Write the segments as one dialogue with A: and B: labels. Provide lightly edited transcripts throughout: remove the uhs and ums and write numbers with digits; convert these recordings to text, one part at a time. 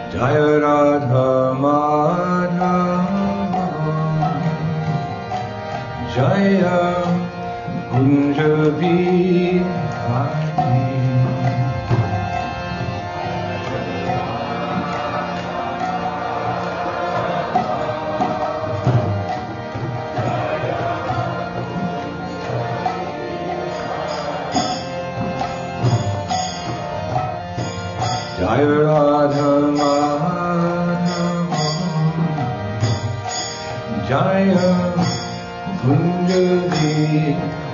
A: Jaya Radha Madhava Jaya Kunja Bihari Jaya Radha Madhava Jaya Kunja Bihari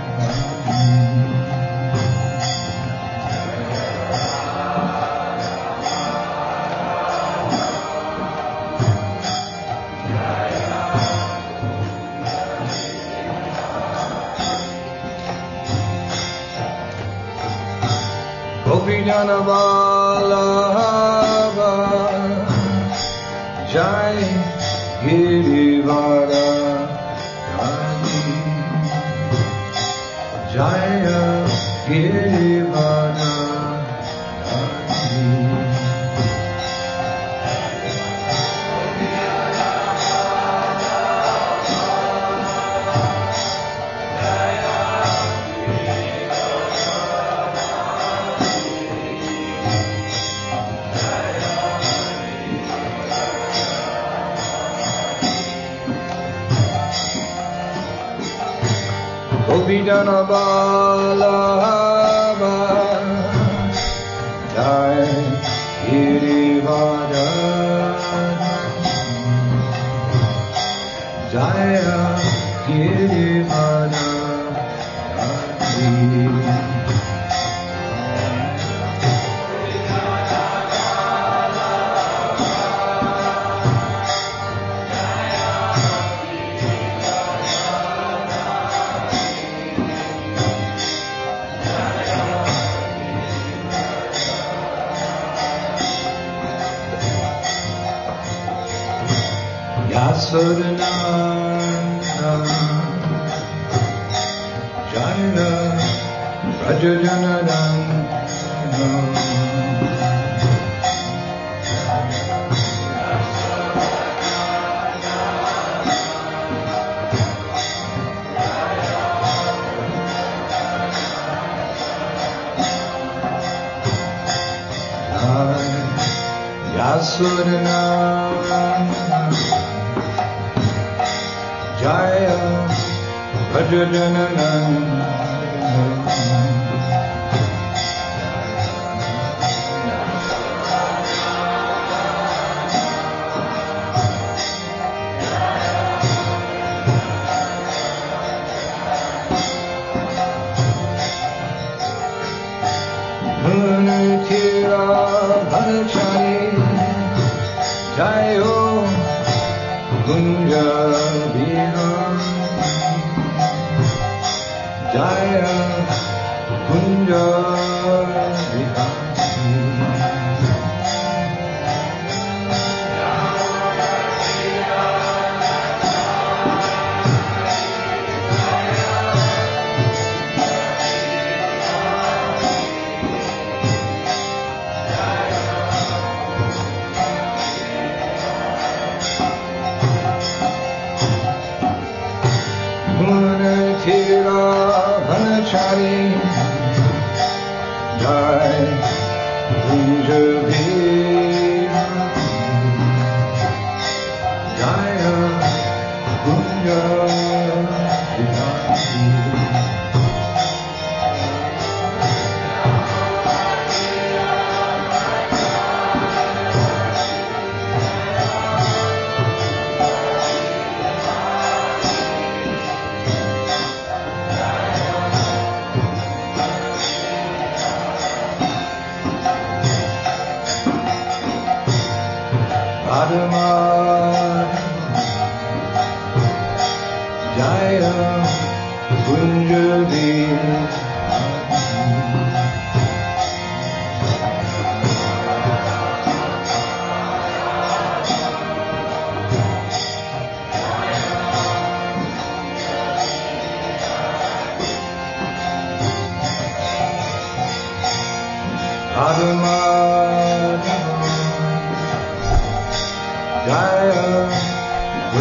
A: Gopijana Vallabha Jai Girivara Jaya Girivara Gopijana Vallabha Jai Girivara Jaya Girivara Yasodananda Jaya Rajajananda Yasodananda Jaya Rajajananda Munitira Bhanachari Jayo Kunja Jaya Kunja Munitira Bhanachari Jai Kunja Jaya Kunja Adama Jaya Kunja Adama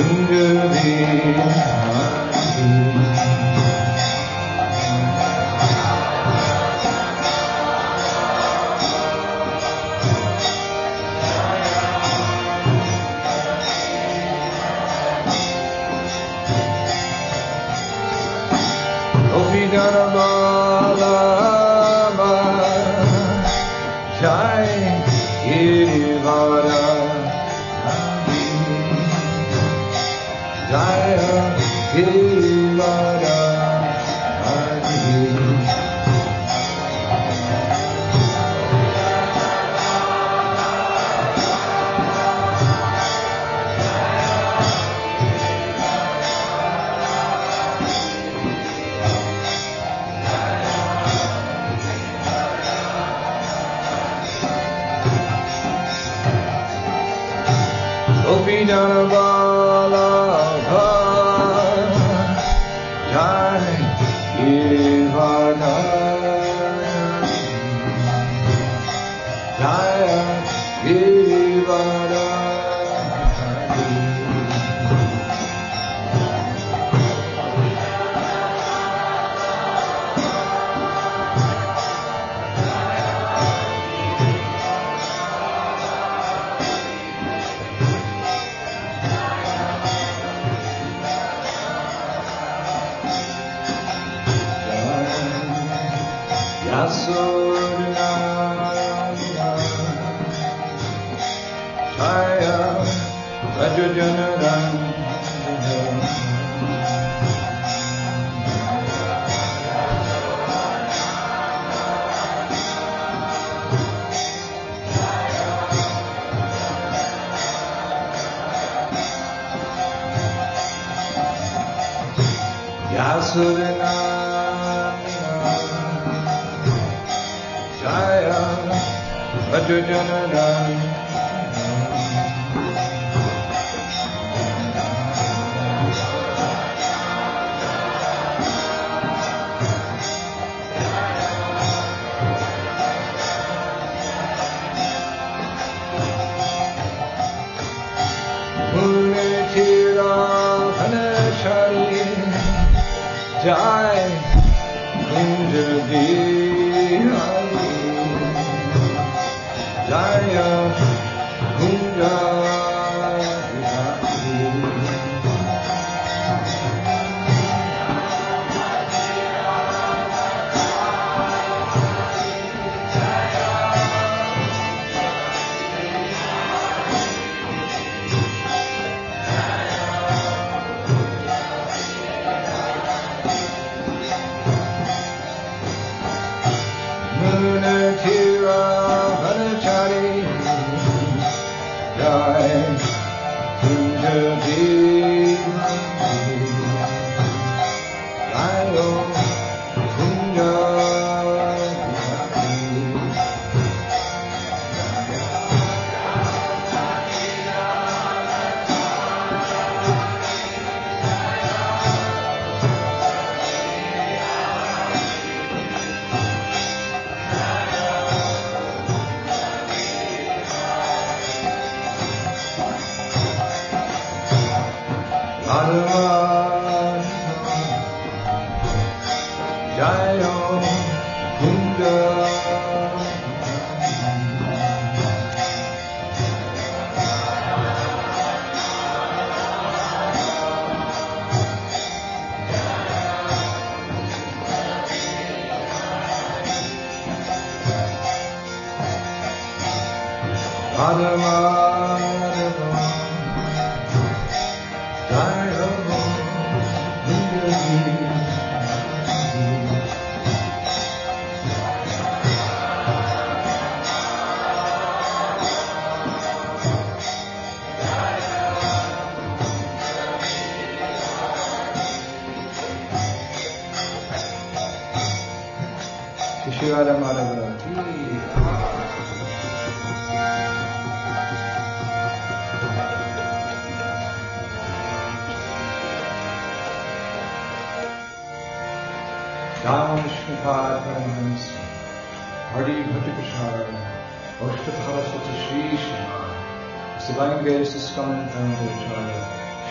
B: Divine grace is coming down the Acharya,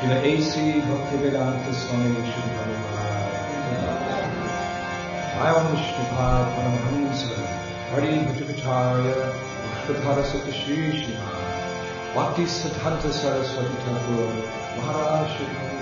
A: Srila A.C. Bhaktivedanta Swami Srila Ayam Shripad Paramahansa Hari Bhattacharya Bhaktivedanta Sutta Shri Srimad Bhakti Siddhanta Saraswati Thakur Maharaj Shri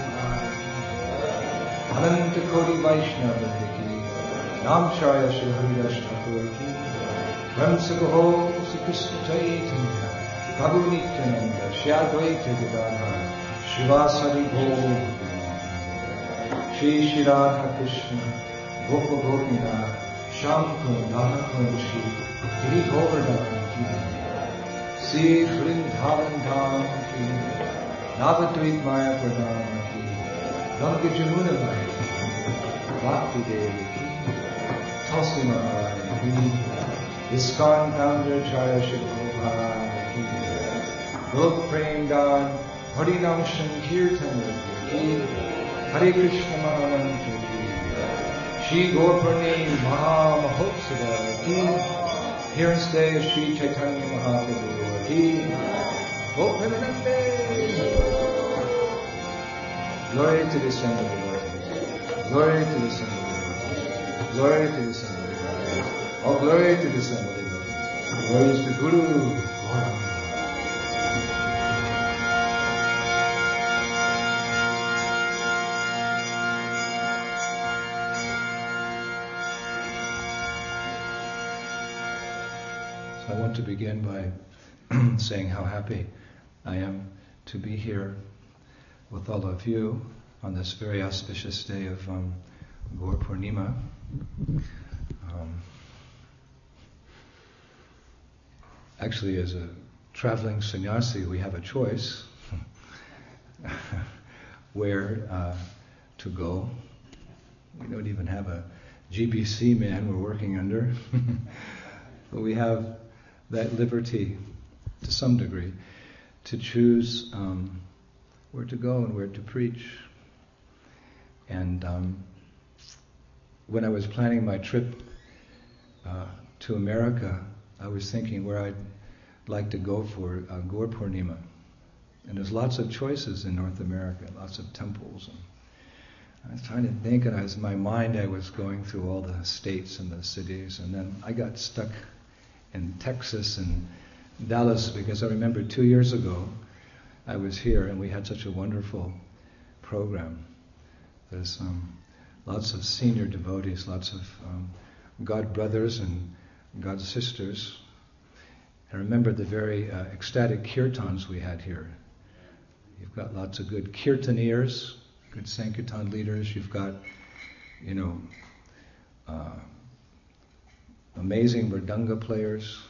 A: Ananta Koti Vaishnava Ki Namcharya Shri Haridas Thakur Ki Brahmsakaho Sri Krishna Chaitanya Prabhu Nityananda Shri Advaita Gadadhar Shivasari Bhog Shri Shri Radha Krishna Gopa Gopinath Shankun Dhanakun Shri Giri Govardhan Ki Sri Vrindavan Dham Ki Navadvip Maya Pradhan Ki Ganga Jamuna Mai Bhakti Devi Ki Tulsi Mahai Ki ISKCON Founder Jaya Shri Prabhupada Ki Gop Prem Dan Harinam Sankirtan Ki Hare Krishna Mahamantra Ki Shri Gaurpurni Maha Mahotsava Ki Here and stay of Shri Chaitanya Mahaprabhu Ki Gopremanande Glory to the Son of the Lord. Glory to the Son of the Lord. Glory to the Son of the Lord. All glory to the Son of the Lord. Glory to Guru. So I want to begin by saying how happy I am to be here with all of you on this very auspicious day of Gaur Purnima. Actually, as a traveling sannyasi, we have a choice where to go. We don't even have a GBC man we're working under, but we have that liberty, to some degree, to choose where to go and where to preach. And when I was planning my trip to America, I was thinking where I'd like to go for Gaur Purnima. And there's lots of choices in North America, lots of temples. And I was trying to think, and my mind, I was going through all the states and the cities, and then I got stuck in Texas and Dallas, because I remember 2 years ago, I was here and we had such a wonderful program. There's lots of senior devotees, lots of God brothers and God sisters. I remember the very ecstatic kirtans we had here. You've got lots of good kirtaneers, good Sankirtan leaders. You've got, amazing mridanga players.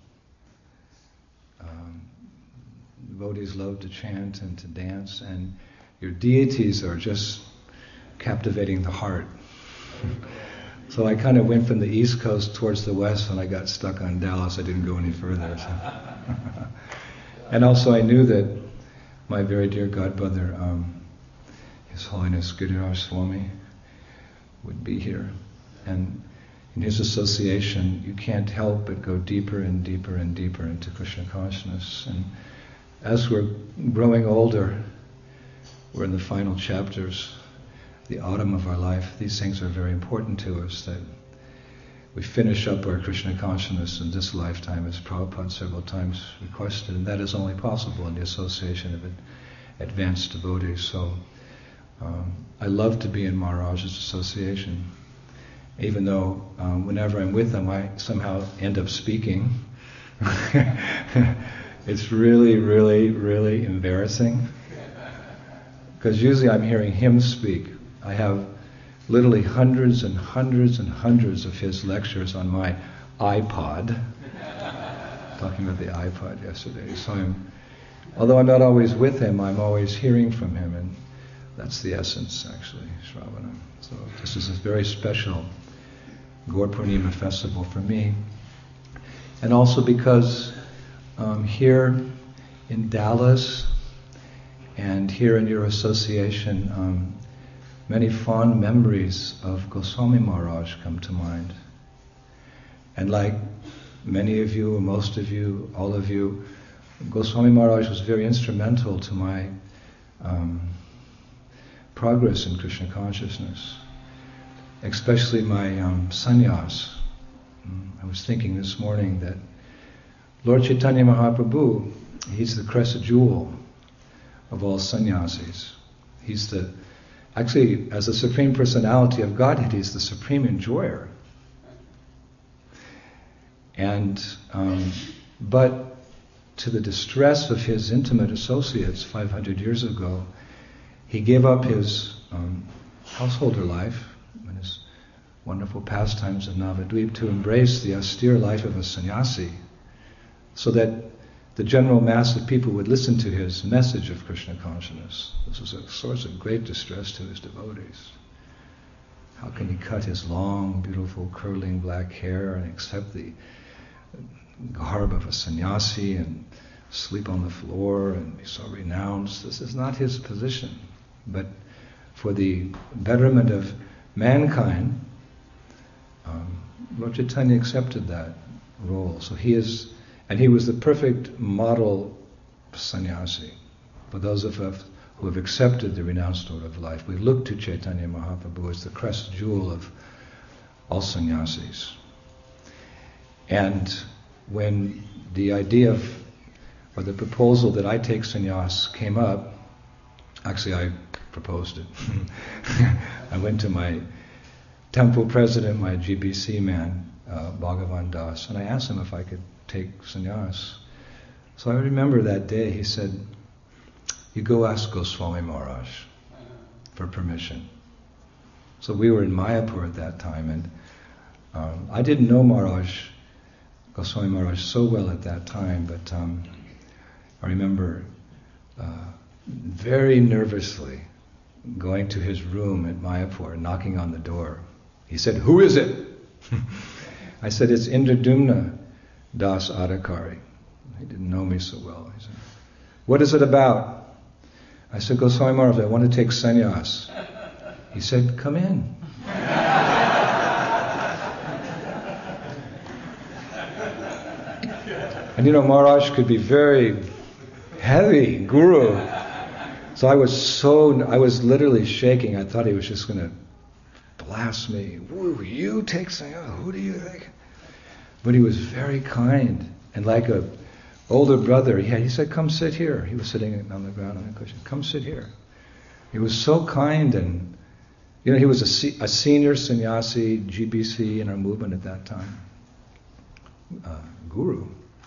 A: Devotees love to chant and to dance, and your deities are just captivating the heart. So I kind of went from the East Coast towards the West, and I got stuck on Dallas. I didn't go any further. So. And also I knew that my very dear godbrother, His Holiness Giriraj Swami, would be here. And in his association, you can't help but go deeper and deeper and deeper into Krishna consciousness. And as we're growing older, we're in the final chapters, the autumn of our life. These things are very important to us, that we finish up our Krishna consciousness in this lifetime, as Prabhupada several times requested, and that is only possible in the association of advanced devotees. So I love to be in Maharaj's association, even though whenever I'm with him, I somehow end up speaking. It's really, really, really embarrassing, because usually I'm hearing him speak. I have literally hundreds and hundreds and hundreds of his lectures on my iPod. Talking about the iPod yesterday. So although I'm not always with him, I'm always hearing from him, and that's the essence, actually, Shravana. So this is a very special Gaur Purnima festival for me. And also because here in Dallas and here in your association, many fond memories of Goswami Maharaj come to mind. And like many of you, or most of you, all of you, Goswami Maharaj was very instrumental to my progress in Krishna consciousness, especially my sannyas. I was thinking this morning that Lord Chaitanya Mahaprabhu, he's the crest jewel of all sannyasis. He's actually, as the Supreme Personality of Godhead, he's the supreme enjoyer. And, but to the distress of his intimate associates 500 years ago, he gave up his householder life and his wonderful pastimes of Navadvip to embrace the austere life of a sannyasi, so that the general mass of people would listen to his message of Krishna consciousness. This was a source of great distress to his devotees. How can he cut his long, beautiful, curling black hair and accept the garb of a sannyasi and sleep on the floor and be so renounced? This is not his position. But for the betterment of mankind, Lord Chaitanya accepted that role. So he was the perfect model sannyasi. For those of us who have accepted the renounced order of life, we look to Chaitanya Mahaprabhu as the crest jewel of all sannyasis. And when the idea or the proposal that I take sannyas came up, actually I proposed it. I went to my temple president, my GBC man, Bhagavan Das, and I asked him if I could take sannyas. So I remember that day he said, "You go ask Goswami Maharaj for permission." So we were in Mayapur at that time, and I didn't know Goswami Maharaj so well at that time, but I remember very nervously going to his room at Mayapur, knocking on the door. He said, "Who is it?" I said, "It's Indradumna Das Adhikari." He didn't know me so well. He said, "What is it about?" I said, "Goswami Maharaj, I want to take sannyas." He said, "Come in." And Maharaj could be very heavy, guru. So I was literally shaking. I thought he was just going to blast me. "Woo, you take sannyas? Who do you think?" But he was very kind, and like a older brother, he said, "Come sit here." He was sitting on the ground on a cushion. "Come sit here." He was so kind, and he was a senior sannyasi, GBC in our movement at that time, guru.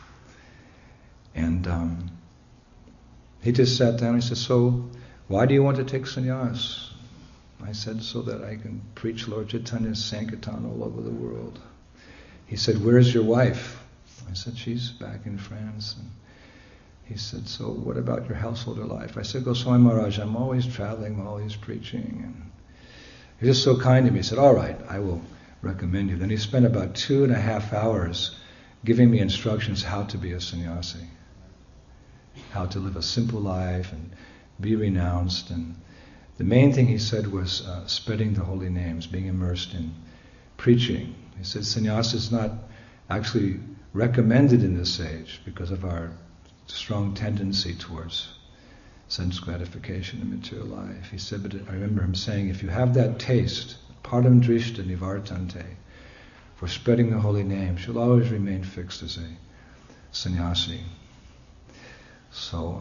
A: And he just sat down and he said, "So, why do you want to take sannyas?" I said, "So that I can preach Lord Chaitanya's Sankirtan all over the world." He said, "Where's your wife?" I said, "She's back in France." And he said, "So what about your householder life?" I said, "Goswami Maharaj, I'm always traveling, I'm always preaching." And he was just so kind to me. He said, "All right, I will recommend you." Then he spent about 2.5 hours giving me instructions how to be a sannyasi, how to live a simple life and be renounced. And the main thing he said was spreading the holy names, being immersed in preaching. He said sannyasa is not actually recommended in this age because of our strong tendency towards sense gratification and material life. He said, but I remember him saying, if you have that taste, param drishta nivartante, for spreading the holy names, you'll always remain fixed as a sannyasi. So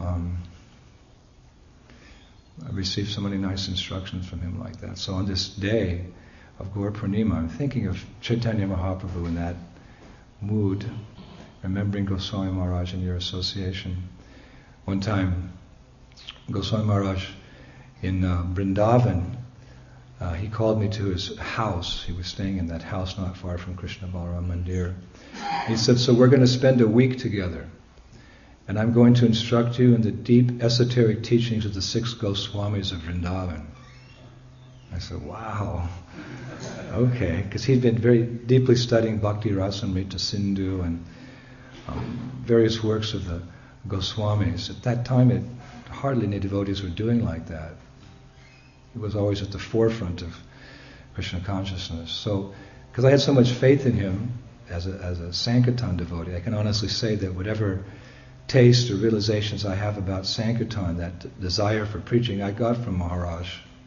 A: I received so many nice instructions from him like that. So on this day of Gaur Purnima, I'm thinking of Chaitanya Mahaprabhu in that mood, remembering Goswami Maharaj in your association. One time, Goswami Maharaj in Vrindavan, he called me to his house. He was staying in that house not far from Krishna Balaram Mandir. He said, so we're going to spend a week together, and I'm going to instruct you in the deep esoteric teachings of the 6 Goswamis of Vrindavan. I said, wow, okay, because he'd been very deeply studying Bhakti Rasamrita Sindhu and various works of the Goswamis. At that time, hardly any devotees were doing like that. He was always at the forefront of Krishna consciousness. So, because I had so much faith in him as a Sankirtan devotee, I can honestly say that whatever taste or realizations I have about Sankirtan, that desire for preaching, I got from Maharaj.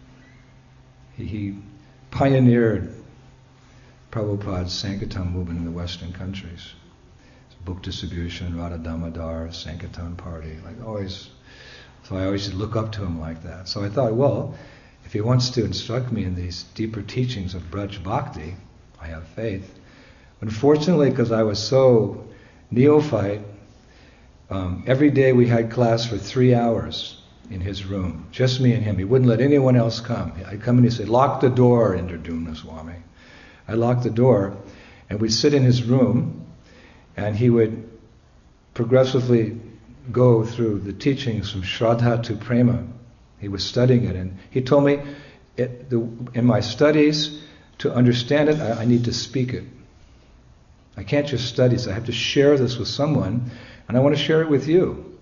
A: He pioneered Prabhupada's Sankirtan movement in the Western countries. Book distribution, Radha Damodar, Sankirtan party, so I always look up to him like that. So I thought, well, if he wants to instruct me in these deeper teachings of Braj Bhakti, I have faith. Unfortunately, because I was so neophyte, every day we had class for 3 hours in his room, just me and him. He wouldn't let anyone else come. I'd come and he'd say, lock the door, Indradumna Swami. I locked the door, and we'd sit in his room, and he would progressively go through the teachings from Shraddha to Prema. He was studying it, and he told me, in my studies, to understand it, I need to speak it. I can't just study this. I have to share this with someone, and I want to share it with you.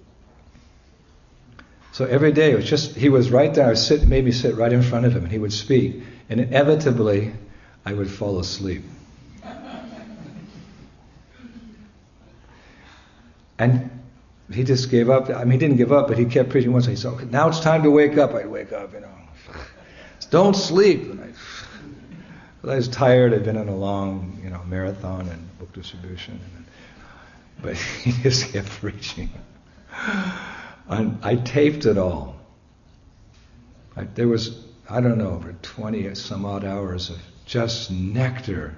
A: So every day, he was right there. Made me sit right in front of him, and he would speak. And inevitably, I would fall asleep. And he just gave up. I mean, he didn't give up, but he kept preaching once. He said, okay, now it's time to wake up. I'd wake up, Don't sleep. And I was tired. I'd been on a long, marathon and book distribution. But he just kept preaching. And I taped it all. There was, over 20 some odd hours of just nectar.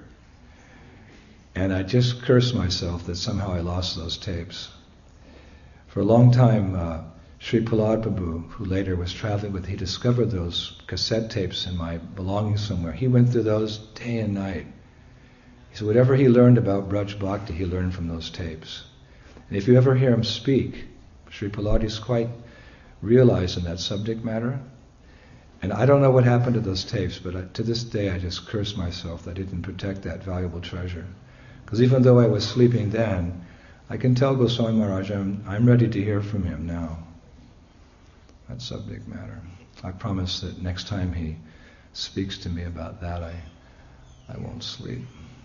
A: And I just cursed myself that somehow I lost those tapes. For a long time, Sri Prahlad Prabhu, who later was traveling with, he discovered those cassette tapes in my belongings somewhere. He went through those day and night. He said whatever he learned about Braj Bhakti, he learned from those tapes. And if you ever hear him speak, Sri Prahlad is quite realized in that subject matter. And I don't know what happened to those tapes, but to this day I just curse myself that I didn't protect that valuable treasure. Because even though I was sleeping then, I can tell Goswami Maharaj I'm ready to hear from him now. That subject matter. I promise that next time he speaks to me about that, I won't sleep.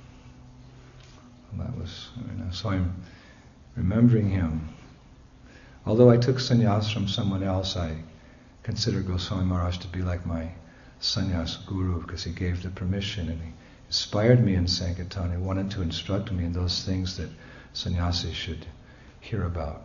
A: And that was, so I'm remembering him. Although I took sannyas from someone else, I consider Goswami Maharaj to be like my sannyas guru, because he gave the permission and he inspired me in Sankirtan. He wanted to instruct me in those things that sannyasis should hear about.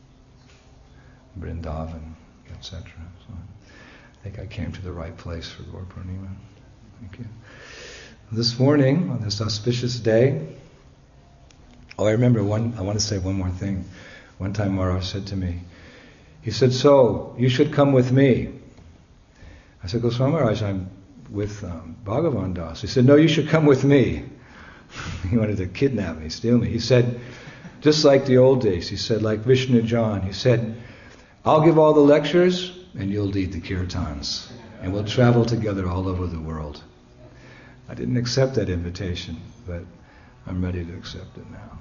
A: Vrindavan, etc. So I think I came to the right place for Gaur Purnima. Thank you. This morning, on this auspicious day, I remember I want to say one more thing. One time Maharaj said to me, he said, so, you should come with me. I said, Goswami Maharaj, I'm with Bhagavan Das. He said, no, you should come with me. He wanted to kidnap me, steal me. He said, just like the old days, he said, like Vishnu John, he said, I'll give all the lectures and you'll lead the kirtans. And we'll travel together all over the world. I didn't accept that invitation, but I'm ready to accept it now.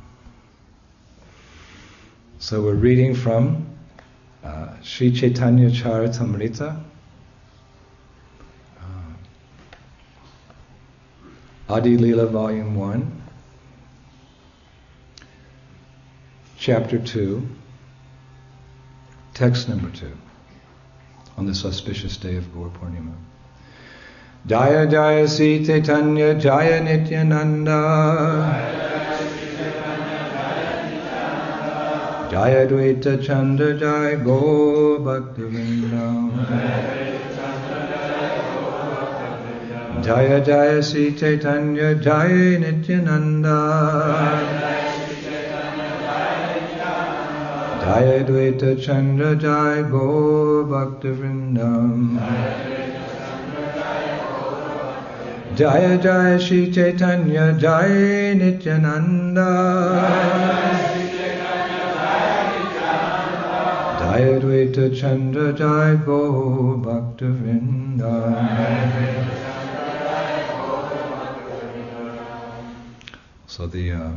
A: So we're reading from Sri Chaitanya Charitamrita, Adi Leela Volume 1, Chapter 2, Text number 2, on this auspicious day of Gaur Purnima. Jaya Jaya Sri Chaitanya Jaya Nityananda Jaya Dvaita Chandra Jaya Gaur Bhaktivinoda Jaya Jaya Sri Chaitanya Jaya Nityananda Jaya Dvaita Chandra Jaya Gaur Bhaktivinoda Jaya Jaya Sri Chaitanya Jaya Nityananda Jaya Dvaita Chandra Jaya Gaur Bhaktivinoda. So the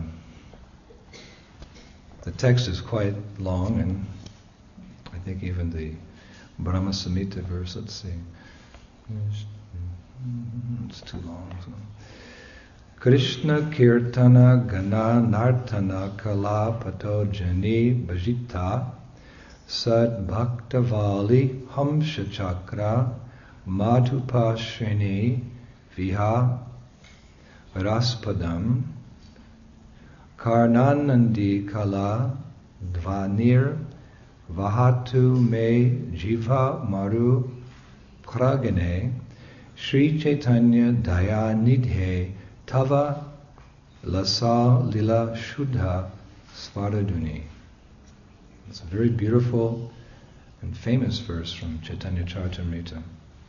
A: text is quite long, and I think even the Brahma Samhita verse, let's see, it's too long. So Krishna Kirtana Gana Nartana Kala Pato Jani Bhajita Sad Bhaktavali Hamsha Chakra Madhupa Shreni Viha Raspadam Karnanandi Kala Dvanir Vahatu Me Jiva Maru Kragane Sri Chaitanya Daya Nidhe Tava Lasa Lila Shuddha Svaraduni. It's a very beautiful and famous verse from Chaitanya Charitamrita.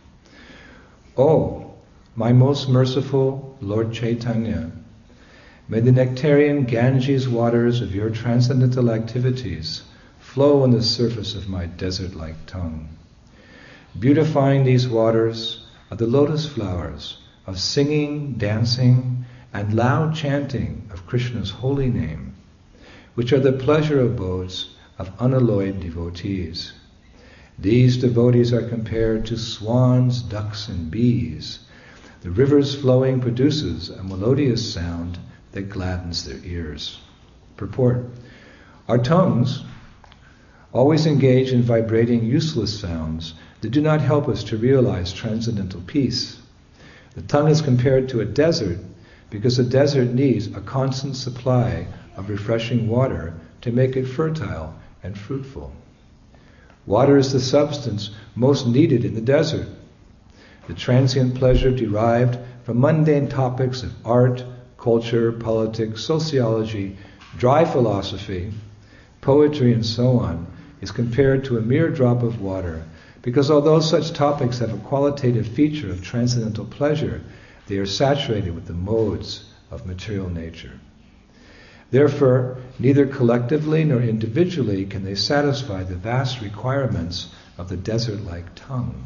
A: Oh, my most merciful Lord Chaitanya, may the nectarian Ganges waters of your transcendental activities flow on the surface of my desert-like tongue. Beautifying these waters are the lotus flowers of singing, dancing, and loud chanting of Krishna's holy name, which are the pleasure abodes of unalloyed devotees. These devotees are compared to swans, ducks, and bees. The river's flowing produces a melodious sound that gladdens their ears. Purport. Our tongues always engage in vibrating useless sounds that do not help us to realize transcendental peace. The tongue is compared to a desert because a desert needs a constant supply of refreshing water to make it fertile and fruitful. Water is the substance most needed in the desert. The transient pleasure derived from mundane topics of art, culture, politics, sociology, dry philosophy, poetry, and so on is compared to a mere drop of water, because although such topics have a qualitative feature of transcendental pleasure, they are saturated with the modes of material nature. Therefore, neither collectively nor individually can they satisfy the vast requirements of the desert-like tongue.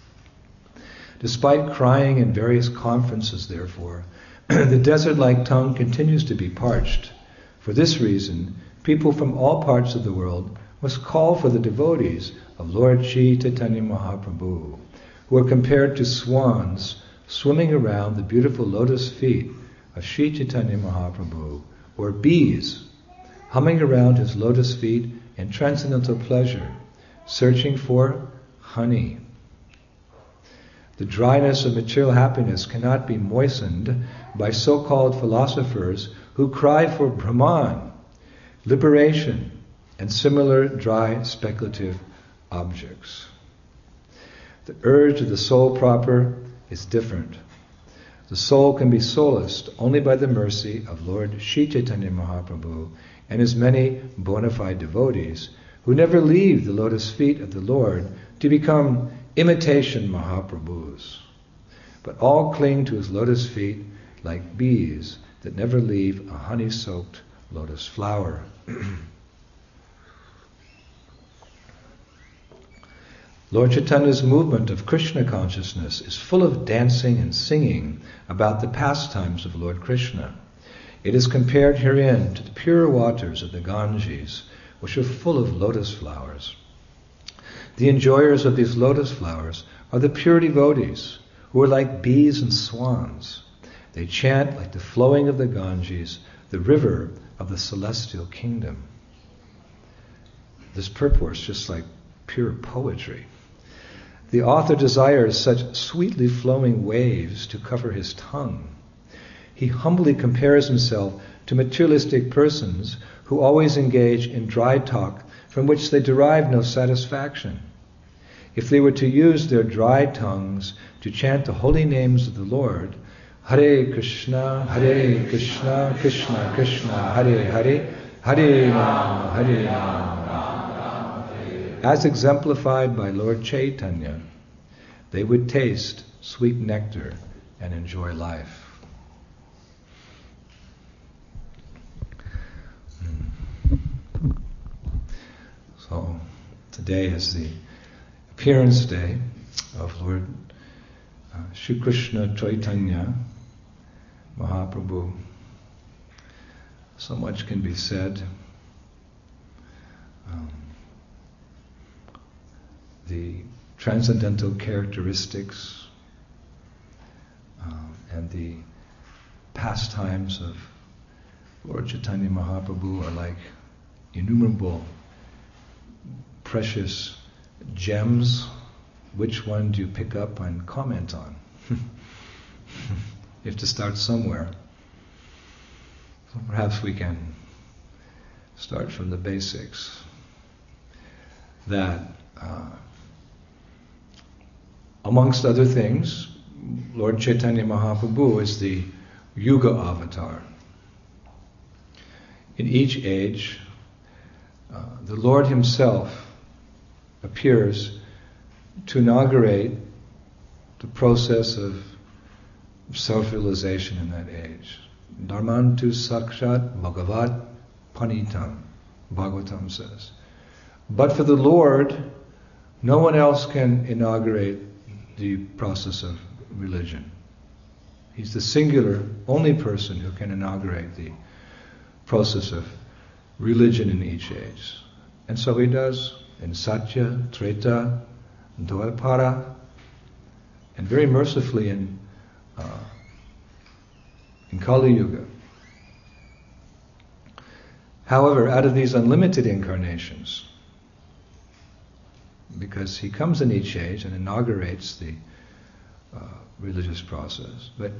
A: Despite crying in various conferences, therefore, the desert-like tongue continues to be parched. For this reason, people from all parts of the world must call for the devotees of Lord Sri Chaitanya Mahaprabhu, who are compared to swans swimming around the beautiful lotus feet of Sri Chaitanya Mahaprabhu, or bees humming around his lotus feet in transcendental pleasure, searching for honey. The dryness of material happiness cannot be moistened by so-called philosophers who cry for Brahman, liberation, and similar dry speculative objects. The urge of the soul proper is different. The soul can be solaced only by the mercy of Lord Sri Chaitanya Mahaprabhu and his many bona fide devotees who never leave the lotus feet of the Lord to become imitation Mahaprabhus, but all cling to his lotus feet like bees that never leave a honey-soaked lotus flower. Lord Chaitanya's movement of Krishna consciousness is full of dancing and singing about the pastimes of Lord Krishna. It is compared herein to the pure waters of the Ganges, which are full of lotus flowers. The enjoyers of these lotus flowers are the pure devotees, who are like bees and swans. They chant like the flowing of the Ganges, the river of the celestial kingdom. This purport is just like pure poetry. The author desires such sweetly flowing waves to cover his tongue. He humbly compares himself to materialistic persons who always engage in dry talk from which they derive no satisfaction. If they were to use their dry tongues to chant the holy names of the Lord, Hare Krishna, Krishna Krishna, Hare Hare, Hare Rama, as exemplified by Lord Chaitanya, they would taste sweet nectar and enjoy life. So today is the appearance day of Lord Shri Krishna Chaitanya Mahaprabhu. So much can be said. The transcendental characteristics and the pastimes of Lord Chaitanya Mahaprabhu are like innumerable precious gems. Which one do you pick up and comment on? You have to start somewhere. So perhaps we can start from the basics. That, amongst other things, Lord Chaitanya Mahaprabhu is the Yuga avatar. In each age, the Lord himself appears to inaugurate the process of self-realization in that age. Dharmantu sakshat bhagavat panitam, Bhagavatam says. But for the Lord, no one else can inaugurate the process of religion. He's the singular, only person who can inaugurate the process of religion in each age. And so he does in Satya, Treta, Dwapara, and very mercifully in Kali Yuga. However, out of these unlimited incarnations, because he comes in each age and inaugurates the religious process, but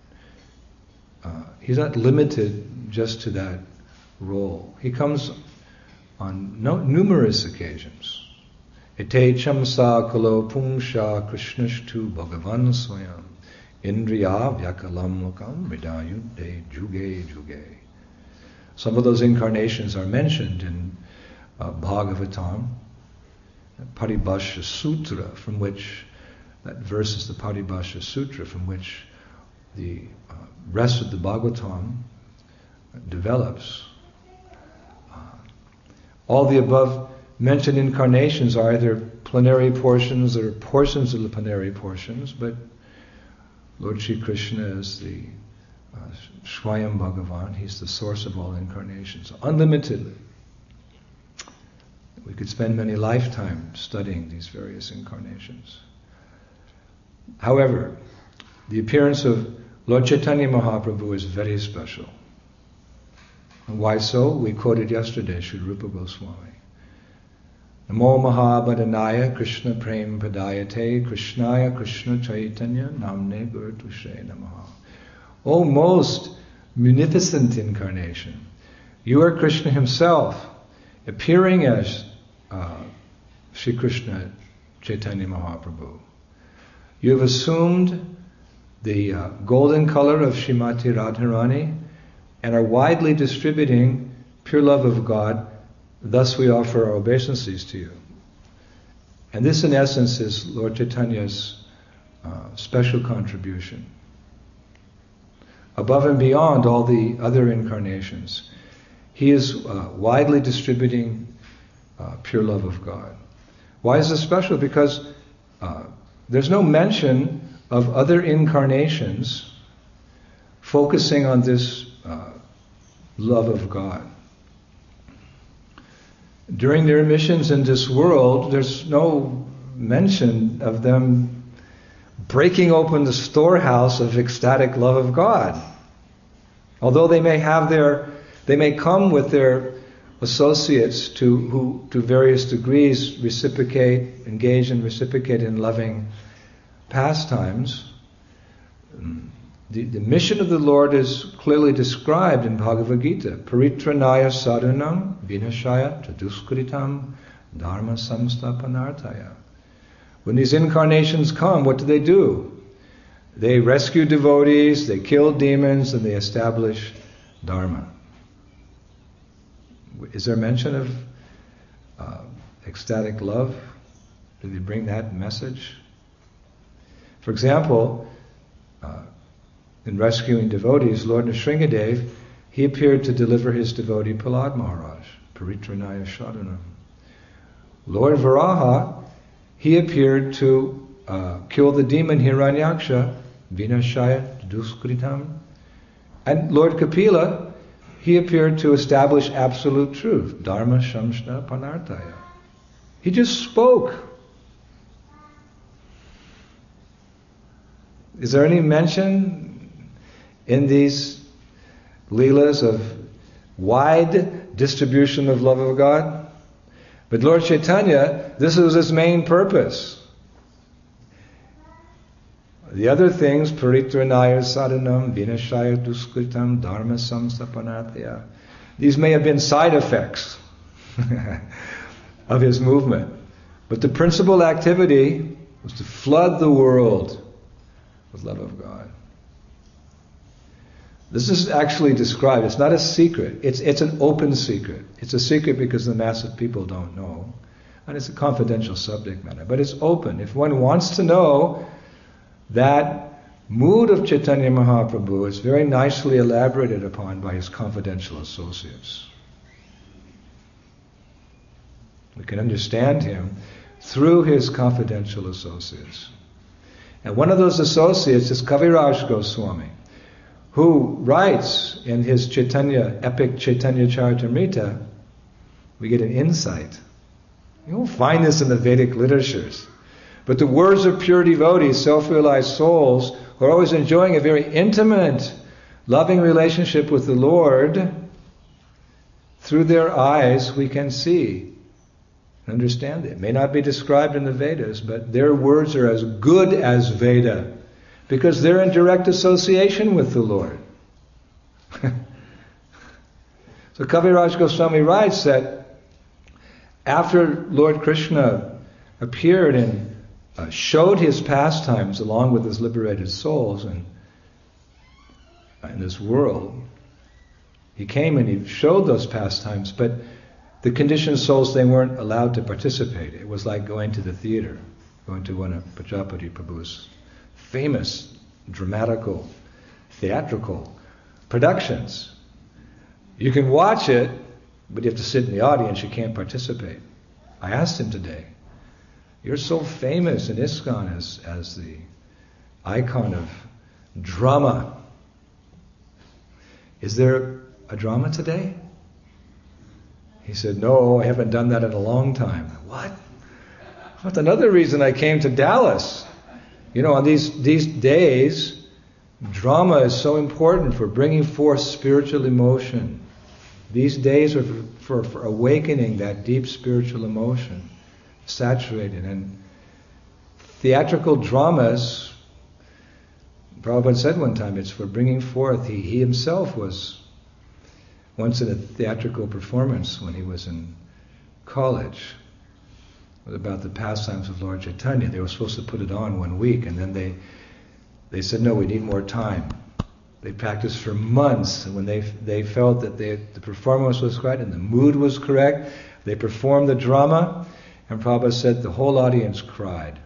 A: he's not limited just to that role. He comes on numerous occasions. Ete chamsa kalo pungsha krishnashtu bhagavan swayam indriya vyakalam lokam vidayunte juge juge. Some of those incarnations are mentioned in Bhagavatam, Paribhashya Sutra, from which, that verse is the Paribhashya Sutra, from which the rest of the Bhagavatam develops. All the above mentioned incarnations are either plenary portions or portions of the plenary portions, but Lord Sri Krishna is the Swayam Bhagavan. He's the source of all incarnations, unlimitedly. We could spend many lifetimes studying these various incarnations. However, the appearance of Lord Chaitanya Mahaprabhu is very special. And why so? We quoted yesterday Sri Rupa Goswami. Namo Mahabhadanaya Krishna Prem Padayate Krishnaya Krishna Chaitanya Namne Gurtushe Namaha. O most munificent incarnation, you are Krishna himself, appearing as Sri Krishna Chaitanya Mahaprabhu. You have assumed the golden color of Srimati Radharani and are widely distributing pure love of God. Thus we offer our obeisances to you. And this in essence is Lord Chaitanya's special contribution. Above and beyond all the other incarnations, he is widely distributing pure love of God. Why is this special? Because there's no mention of other incarnations focusing on this love of God. During their missions in this world, there's no mention of them breaking open the storehouse of ecstatic love of God. Although they may come with their associates who to various degrees engage and reciprocate in loving pastimes. The mission of the Lord is clearly described in Bhagavad Gita. Paritranaya sadhanam vinashaya chaduskritam dharma samstapanartaya. When these incarnations come, what do? They rescue devotees, they kill demons, and they establish dharma. Is there mention of ecstatic love? Do they bring that message? For example, in rescuing devotees, Lord Nrsingadev, he appeared to deliver his devotee Prahlad Maharaj, Paritranaya Sadhanam. Lord Varaha, he appeared to kill the demon Hiranyaksha, Vinashaya Duskritam. And Lord Kapila, he appeared to establish absolute truth, Dharma Shamshna Panartaya. He just spoke. Is there any mention in these Leelas of wide distribution of love of God. But Lord Chaitanya, this was his main purpose. The other things, paritranaya sadhanam, vinashaya duskritam, dharma samstapanatya, these may have been side effects of his movement. But the principal activity was to flood the world with love of God. This is actually described. It's not a secret. It's an open secret. It's a secret because the mass of people don't know. And it's a confidential subject matter. But it's open. If one wants to know that mood of Chaitanya Mahaprabhu, it's very nicely elaborated upon by his confidential associates. We can understand him through his confidential associates. And one of those associates is Kaviraj Goswami, who writes in his epic Chaitanya Charitamrita. We get an insight. You won't find this in the Vedic literatures. But the words of pure devotees, self-realized souls, who are always enjoying a very intimate, loving relationship with the Lord, through their eyes we can see and understand it. It may not be described in the Vedas, but their words are as good as Veda, because they're in direct association with the Lord. So Kaviraj Goswami writes that after Lord Krishna appeared and showed his pastimes along with his liberated souls in this world, he came and he showed those pastimes, but the conditioned souls, they weren't allowed to participate. It was like going to the theater, going to one of Prajapati Prabhu's famous theatrical productions. You can watch it, but you have to sit in the audience. You can't participate. I asked him today, you're so famous in ISKCON as the icon of drama. Is there a drama today? He said, no, I haven't done that in a long time. What? That's another reason I came to Dallas. You know, on these days, drama is so important for bringing forth spiritual emotion. These days are for awakening that deep spiritual emotion, saturated. And theatrical dramas, Prabhupada said one time, it's for bringing forth. He himself was once in a theatrical performance when he was in college. It was about the pastimes of Lord Chaitanya. They were supposed to put it on 1 week, and then they said, no, we need more time. They practiced for months, and when they felt that the performance was correct and the mood was correct, they performed the drama, and Prabhupada said the whole audience cried.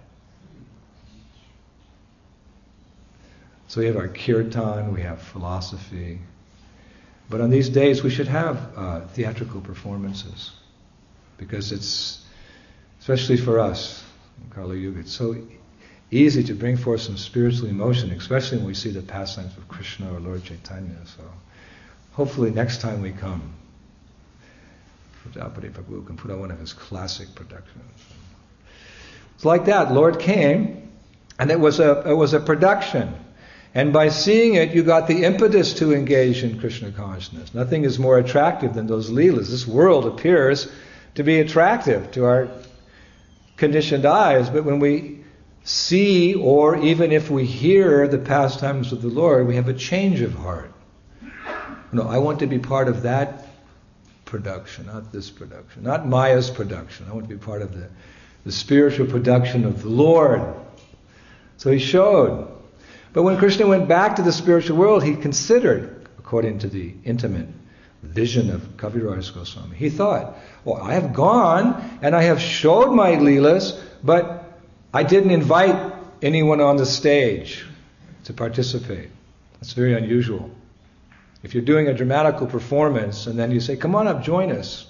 A: So we have our kirtan, we have philosophy, but on these days we should have theatrical performances, because it's, especially for us in Kali Yuga, it's so easy to bring forth some spiritual emotion, especially when we see the pastimes of Krishna or Lord Chaitanya. So hopefully next time we come, Prajapati Prabhu can put on one of his classic productions. It's like that. Lord came, and it was a production. And by seeing it, you got the impetus to engage in Krishna consciousness. Nothing is more attractive than those leelas. This world appears to be attractive to our conditioned eyes, but when we see, or even if we hear the pastimes of the Lord, we have a change of heart. No, I want to be part of that production, not this production, not Maya's production. I want to be part of the spiritual production of the Lord. So he showed. But when Krishna went back to the spiritual world, he considered, according to the intimate vision of Kaviraj Goswami, he thought, well, I have gone and I have showed my leelas, but I didn't invite anyone on the stage to participate. That's very unusual. If you're doing a dramatical performance and then you say, come on up, join us.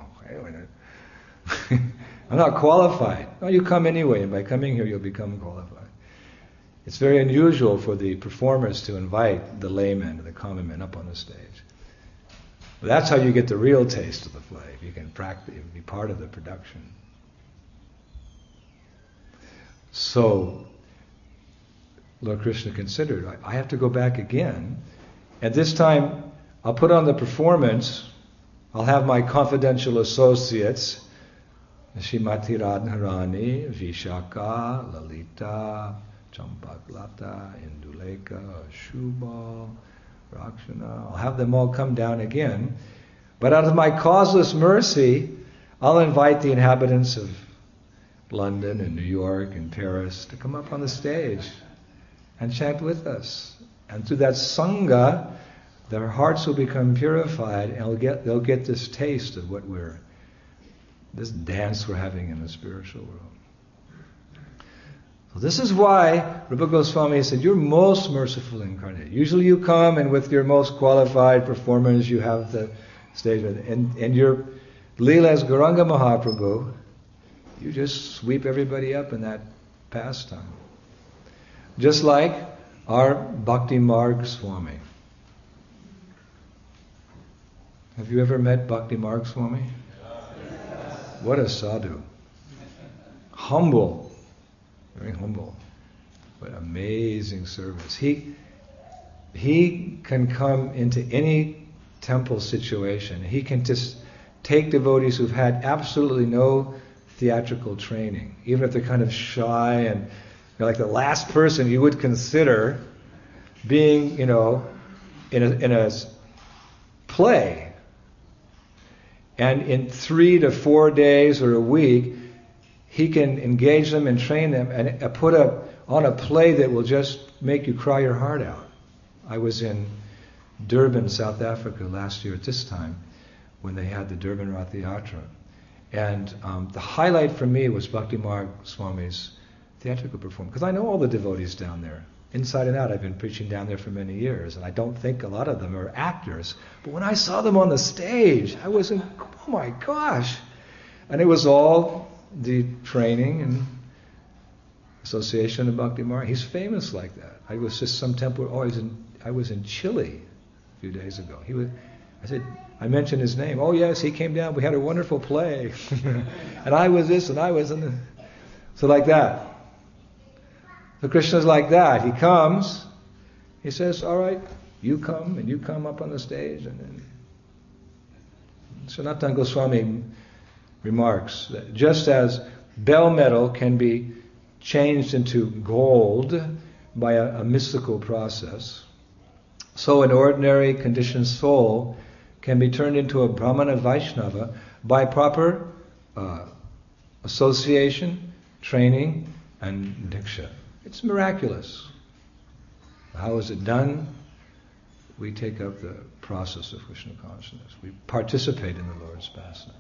A: I'm not qualified. No, you come anyway, and by coming here you'll become qualified. It's very unusual for the performers to invite the laymen, the common men, up on the stage. But that's how you get the real taste of the play. You can practice, be part of the production. So, Lord Krishna considered, I have to go back again, and this time I'll put on the performance. I'll have my confidential associates, Srimati Radharani, Vishaka, Lalita, Champaklata, Induleka, Shubal, Rakshana. I'll have them all come down again. But out of my causeless mercy, I'll invite the inhabitants of London and New York and Paris to come up on the stage and chant with us. And through that Sangha, their hearts will become purified, and they'll get this taste of this dance we're having in the spiritual world. So this is why Rupa Goswami said, you're most merciful incarnate. Usually you come and with your most qualified performers you have the stage with. And your Leela as Gauranga Mahaprabhu, you just sweep everybody up in that pastime. Just like our Bhakti Marg Swami. Have you ever met Bhakti Marg Swami? Yes. What a sadhu. Humble. Very humble, but amazing service. He can come into any temple situation. He can just take devotees who've had absolutely no theatrical training, even if they're kind of shy and like the last person you would consider being, in a play. And in 3 to 4 days or a week, he can engage them and train them and put on a play that will just make you cry your heart out. I was in Durban, South Africa last year at this time when they had the Durban Rath Yatra. And the highlight for me was Bhakti Marg Swami's theatrical performance. Because I know all the devotees down there, inside and out. I've been preaching down there for many years, and I don't think a lot of them are actors. But when I saw them on the stage, I was oh my gosh. And it was all the training and association of Bhakti Marg. He's famous like that. I was just some temple. I was in Chile a few days ago. I mentioned his name. Oh yes, he came down. We had a wonderful play, and I was this, and I was in the. So like that. So Krishna's like that. He comes. He says, "All right, you come, and you come up on the stage." And then Sanatana Goswami remarks that just as bell metal can be changed into gold by a mystical process, so an ordinary conditioned soul can be turned into a Brahmana Vaishnava by proper association, training, and diksha. It's miraculous. How is it done? We take up the process of Krishna consciousness. We participate in the Lord's pastimes.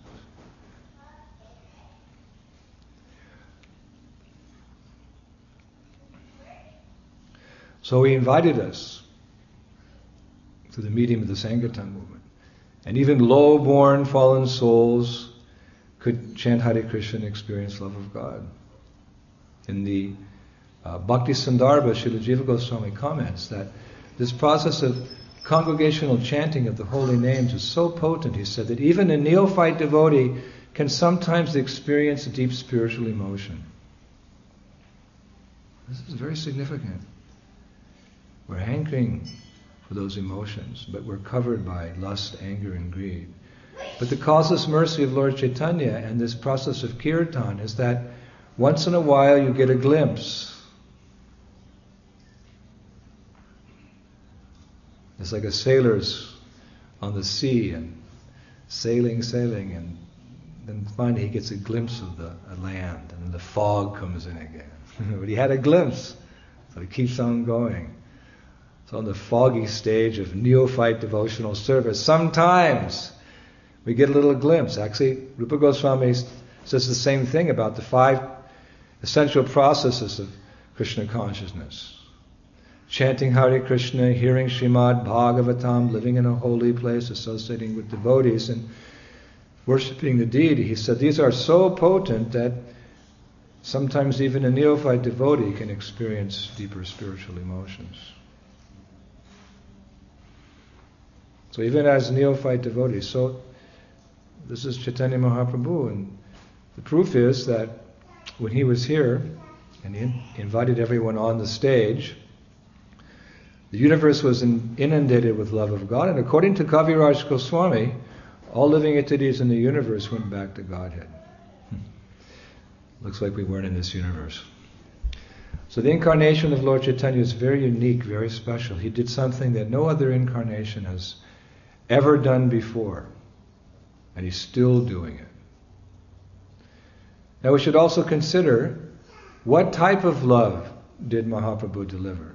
A: So he invited us through the medium of the Sankirtan movement. And even low-born fallen souls could chant Hare Krishna and experience love of God. In the Bhakti Sandarbha, Srila Jiva Goswami comments that this process of congregational chanting of the holy names is so potent, he said, that even a neophyte devotee can sometimes experience a deep spiritual emotion. This is very significant. We're hankering for those emotions, but we're covered by lust, anger, and greed. But the causeless mercy of Lord Chaitanya and this process of kirtan is that once in a while you get a glimpse. It's like a sailor's on the sea and sailing, and then finally he gets a glimpse of the land, and then the fog comes in again. But he had a glimpse, so he keeps on going. So on the foggy stage of neophyte devotional service, sometimes we get a little glimpse. Actually, Rupa Goswami says the same thing about the 5 essential processes of Krishna consciousness. Chanting Hare Krishna, hearing Srimad Bhagavatam, living in a holy place, associating with devotees, and worshipping the deity. He said these are so potent that sometimes even a neophyte devotee can experience deeper spiritual emotions. So even as neophyte devotees, so this is Chaitanya Mahaprabhu, and the proof is that when he was here and he invited everyone on the stage, The universe was inundated with love of God, and according to Kaviraj Goswami, all living entities in the universe went back to Godhead. Looks like we weren't in this universe. So the incarnation of Lord Chaitanya is very unique, very special. He did something that no other incarnation has ever done before, and he's still doing it. Now we should also consider, what type of love did Mahaprabhu deliver?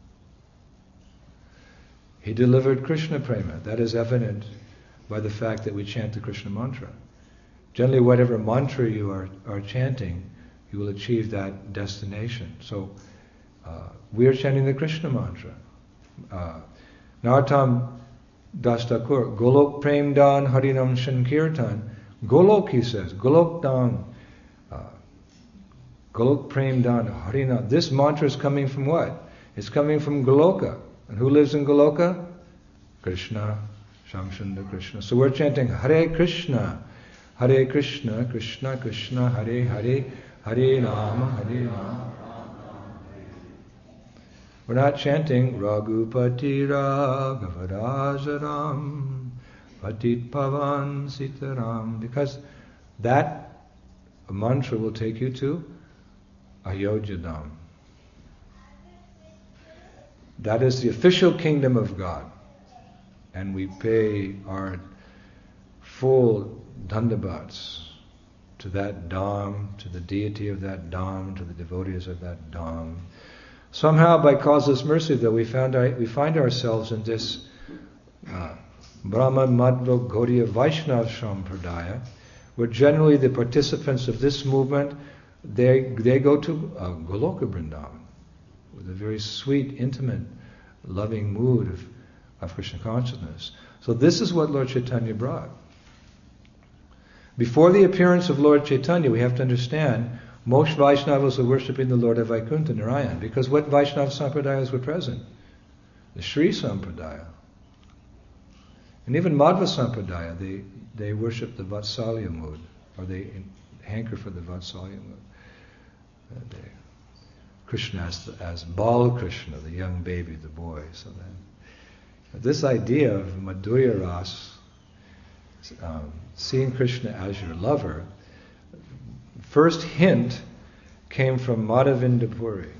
A: He delivered Krishna Prema. That is evident by the fact that we chant the Krishna mantra. Generally, whatever mantra you are chanting, you will achieve that destination. So, we are chanting the Krishna mantra. Nartam Das Thakur, Golok Prem Dan Harinam Shankirtan. Golok, he says, Golok Dan, Golok Prem Dan Harinam. This mantra is coming from what? It's coming from Goloka. And who lives in Goloka? Krishna, Shamsundar Krishna. So we're chanting Hare Krishna, Krishna Krishna, Hare Hare, Hare Rama, Hare Rama. We're not chanting Raghupati Raghava Patit Pavan Sitaram, because that mantra will take you to Ayodhyadam. That is the official kingdom of God. And we pay our full dandavats to that Dham, to the deity of that Dham, to the devotees of that Dham. Somehow, by causeless mercy, though, we find ourselves in this Brahma Madhva Gaudiya Vaishnava Sampradaya, where generally the participants of this movement, they go to Goloka Vrindavan, with a very sweet, intimate, loving mood of Krishna consciousness. So this is what Lord Chaitanya brought. Before the appearance of Lord Chaitanya, we have to understand, most Vaishnavas were worshipping the Lord of Vaikuntha, Narayan, because what Vaishnava Sampradayas were present? The Sri Sampradaya. And even Madhva Sampradaya, they worship the Vatsalya mood, or they hanker for the Vatsalya mood. Krishna as Bal Krishna, the young baby, the boy. So then, this idea of Madhurya Ras, seeing Krishna as your lover, first hint came from Madhavinda Puri.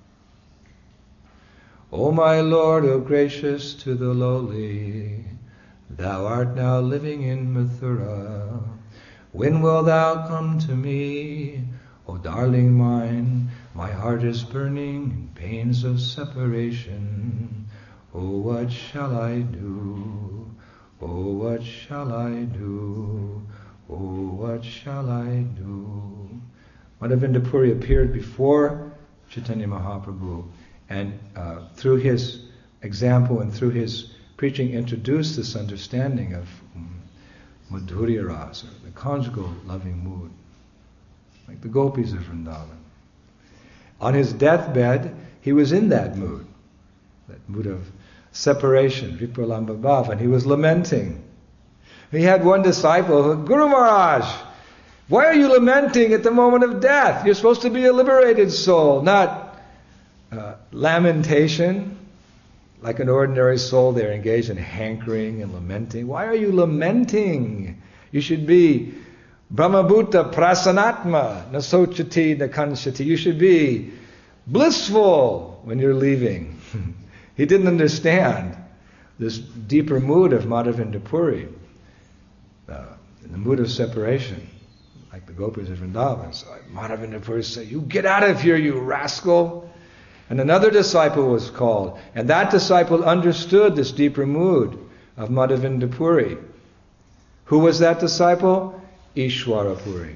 A: O my Lord, O gracious to the lowly, thou art now living in Mathura. When will thou come to me, O darling mine? My heart is burning in pains of separation. Oh, what shall I do? Oh, what shall I do? Oh, what shall I do? Madhavinda Puri appeared before Chaitanya Mahaprabhu, and through his example and through his preaching introduced this understanding of Madhurya Rasa, the conjugal loving mood, like the gopis of Vrindavan. On his deathbed, he was in that mood of separation, Vipralamba Bhav, and he was lamenting. He had one disciple, Guru Maharaj, why are you lamenting at the moment of death? You're supposed to be a liberated soul, not lamentation. Like an ordinary soul, they're engaged in hankering and lamenting. Why are you lamenting? You should be Brahmabhuta prasanatma nasochati nakanshati. You should be blissful when you're leaving. He didn't understand this deeper mood of Madhavinda Puri, in the mood of separation, like the gopis of Vrindavan. So Madhavinda Puri said, "You get out of here, you rascal!" And another disciple was called, and that disciple understood this deeper mood of Madhavinda Puri. Who was that disciple? Ishwara Puri.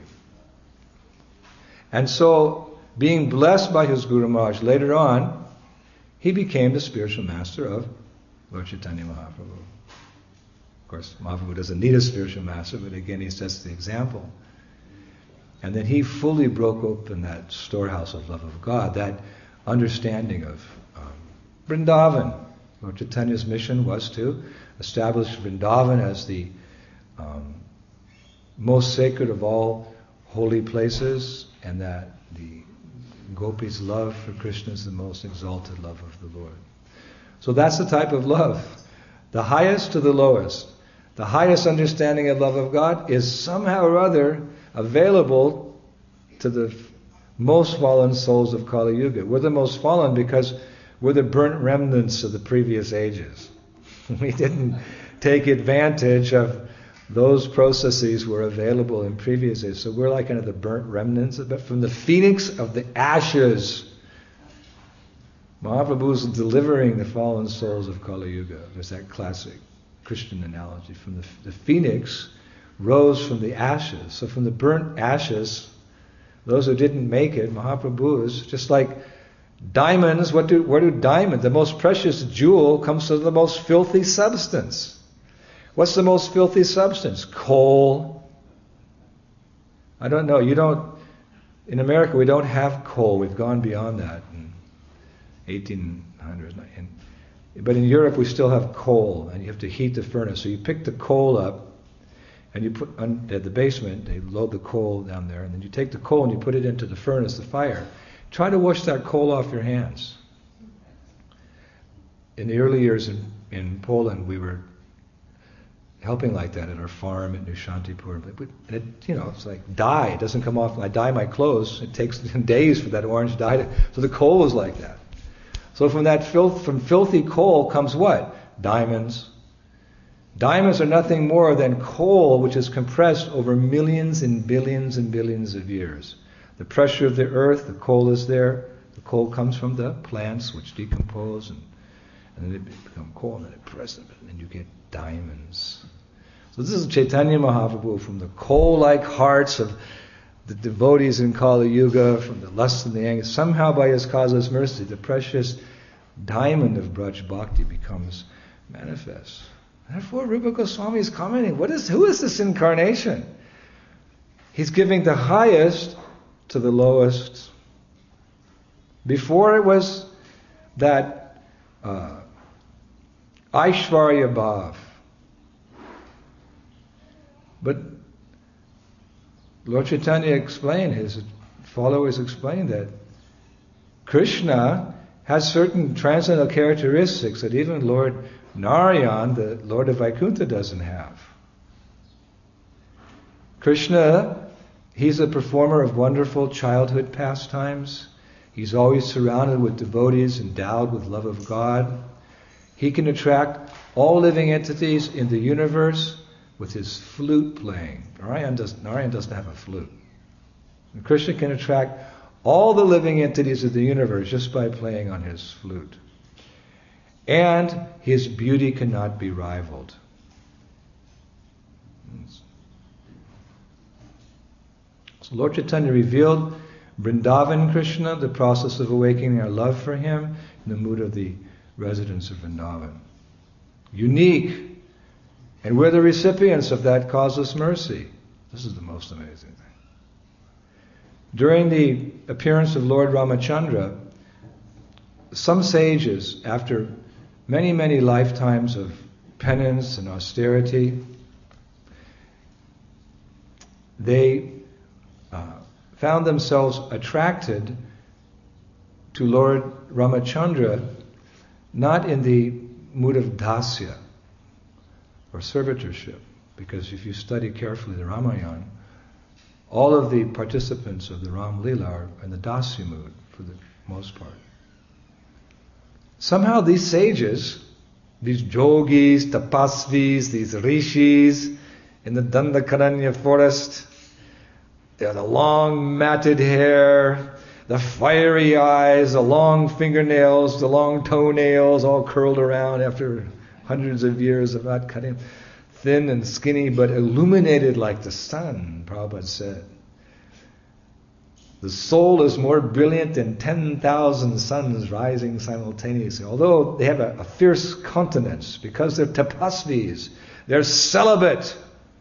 A: And so, being blessed by his Guru Maharaj later on, he became the spiritual master of Lord Chaitanya Mahaprabhu. Of course, Mahaprabhu doesn't need a spiritual master, but again he sets the example. And then he fully broke open that storehouse of love of God, that understanding of Vrindavan. Lord Chaitanya's mission was to establish Vrindavan as the most sacred of all holy places, and that the gopis' love for Krishna is the most exalted love of the Lord. So that's the type of love. The highest to the lowest. The highest understanding of love of God is somehow or other available to the most fallen souls of Kali Yuga. We're the most fallen because we're the burnt remnants of the previous ages. We didn't take advantage of those processes were available in previous ages. So we're like kind of the burnt remnants, but from the phoenix of the ashes. Mahaprabhu is delivering the fallen souls of Kali Yuga. There's that classic Christian analogy. From the phoenix rose from the ashes. So from the burnt ashes, those who didn't make it, Mahaprabhu is just like diamonds. Where do diamonds? The most precious jewel comes from the most filthy substance. What's the most filthy substance? Coal. I don't know. In America we don't have coal. We've gone beyond that in 1800s. But in Europe we still have coal, and you have to heat the furnace. So you pick the coal up, and you put at the basement, they load the coal down there, and then you take the coal and you put it into the furnace, the fire. Try to wash that coal off your hands. In the early years in Poland, we were helping like that at our farm at New Shantipur. It's like dye. It doesn't come off. When I dye my clothes, it takes days for that orange dye so the coal is like that. So from that from filthy coal comes what? Diamonds. Diamonds are nothing more than coal which is compressed over millions and billions of years. The pressure of the earth, the coal is there. The coal comes from the plants which decompose and then they become coal, and then it presses it, and then you get diamonds. So this is Chaitanya Mahaprabhu from the coal-like hearts of the devotees in Kali Yuga, from the lust and the anger. Somehow by his causeless mercy, the precious diamond of Braj Bhakti becomes manifest. Therefore, Rupa Goswami is commenting, who is this incarnation? He's giving the highest to the lowest. Before it was that Aishvarya Bhav. But Lord Chaitanya explained, his followers explained that Krishna has certain transcendental characteristics that even Lord Narayan, the Lord of Vaikuntha, doesn't have. Krishna, he's a performer of wonderful childhood pastimes. He's always surrounded with devotees endowed with love of God. He can attract all living entities in the universe with his flute playing. Narayan doesn't have a flute. And Krishna can attract all the living entities of the universe just by playing on his flute. And his beauty cannot be rivaled. So Lord Chaitanya revealed Vrindavan Krishna, the process of awakening our love for him, in the mood of the residents of Vrindavan. Unique. And we're the recipients of that causeless mercy. This is the most amazing thing. During the appearance of Lord Ramachandra, some sages, after many, many lifetimes of penance and austerity, they found themselves attracted to Lord Ramachandra not in the mood of dasya or servitorship, because if you study carefully the Ramayana, all of the participants of the Ram Lila are in the dasya mood for the most part. Somehow these sages, these yogis, tapasvis, these rishis in the Dandakaranya forest, they have the long matted hair, the fiery eyes, the long fingernails, the long toenails all curled around after hundreds of years of not cutting. Thin and skinny, but illuminated like the sun, Prabhupada said. The soul is more brilliant than 10,000 suns rising simultaneously. Although they have a fierce countenance, because they're tapasvis, they're celibate.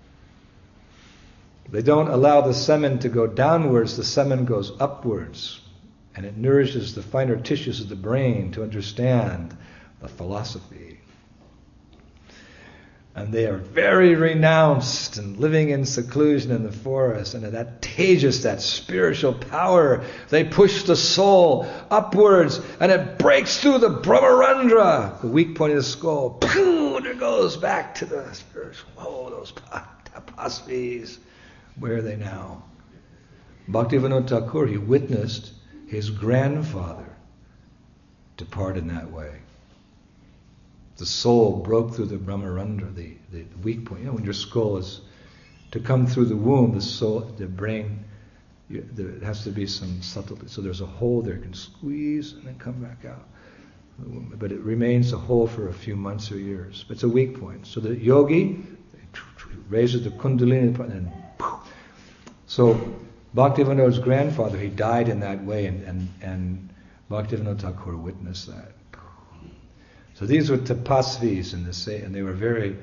A: They don't allow the semen to go downwards, the semen goes upwards. And it nourishes the finer tissues of the brain to understand the philosophy. And they are very renounced and living in seclusion in the forest. And that tejas, that spiritual power, they push the soul upwards and it breaks through the Brahmarandra, the weak point of the skull. Pooh, and it goes back to the spiritual. Oh, those tapasvis. Where are they now? Bhaktivinoda Thakur, he witnessed his grandfather depart in that way. The soul broke through the Brahmarandra, the weak point. You know, when your skull is to come through the womb, the soul, the brain, there has to be some subtlety. So there's a hole there, it can squeeze and then come back out. But it remains a hole for a few months or years. But it's a weak point. So the yogi raises the kundalini and poof. So Bhaktivinoda's grandfather, he died in that way, and Bhaktivinoda Thakur witnessed that. So these were tapasvis, and they were very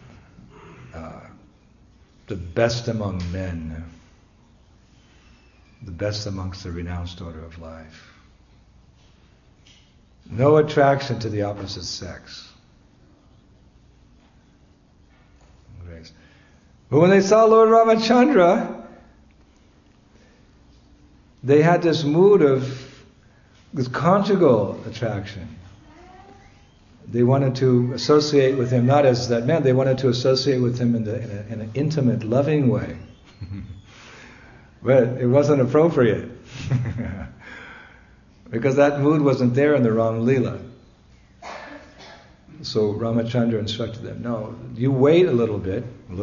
A: the best among men, the best amongst the renounced order of life. No attraction to the opposite sex. Grace. But when they saw Lord Ramachandra, they had this mood of this conjugal attraction. They wanted to associate with him not as that man, they wanted to associate with him in an intimate, loving way. But it wasn't appropriate. Because that mood wasn't there in the Ram Leela. So Ramachandra instructed them, no, you wait a little bit.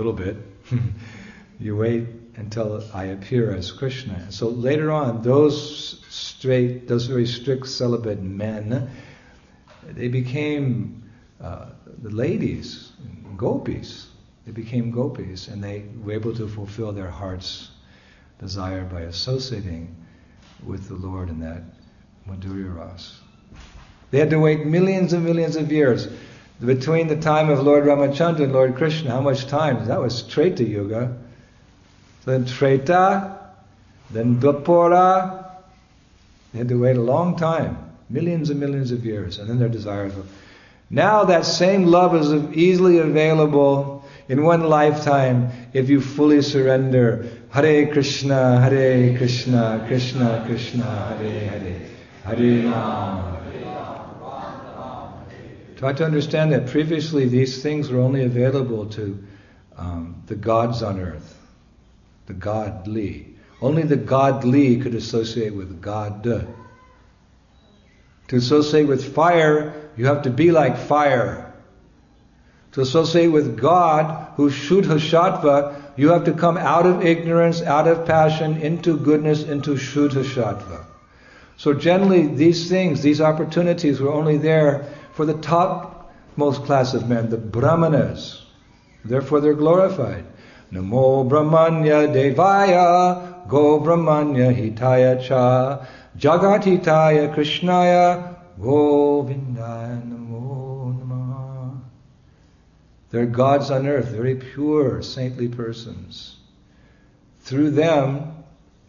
A: You wait until I appear as Krishna. So later on, those very strict celibate men, they became the ladies, gopis. They became gopis, and they were able to fulfill their heart's desire by associating with the Lord in that Madhurya Ras. They had to wait millions and millions of years between the time of Lord Ramachandra and Lord Krishna. How much time? That was Treta Yuga. Then Treta, then Dwapara. They had to wait a long time. Millions and millions of years, and then their desires. Now that same love is easily available in one lifetime if you fully surrender. Hare Krishna, Krishna Krishna, Hare Hare, Hare Rama. Try to understand that previously these things were only available to the gods on earth, the godly. Only the godly could associate with God. To associate with fire, you have to be like fire. To associate with God, who's Shuddha Sattva, you have to come out of ignorance, out of passion, into goodness, into Shuddha Sattva. So generally, these things, these opportunities were only there for the topmost class of men, the Brahmanas. Therefore, they're glorified. Namo Brahmanya Devaya, Go Brahmanya Hitaya Cha. Jagatitaya Krishnaya Govindaya Namo Namaha. They're gods on earth, very pure, saintly persons. Through them,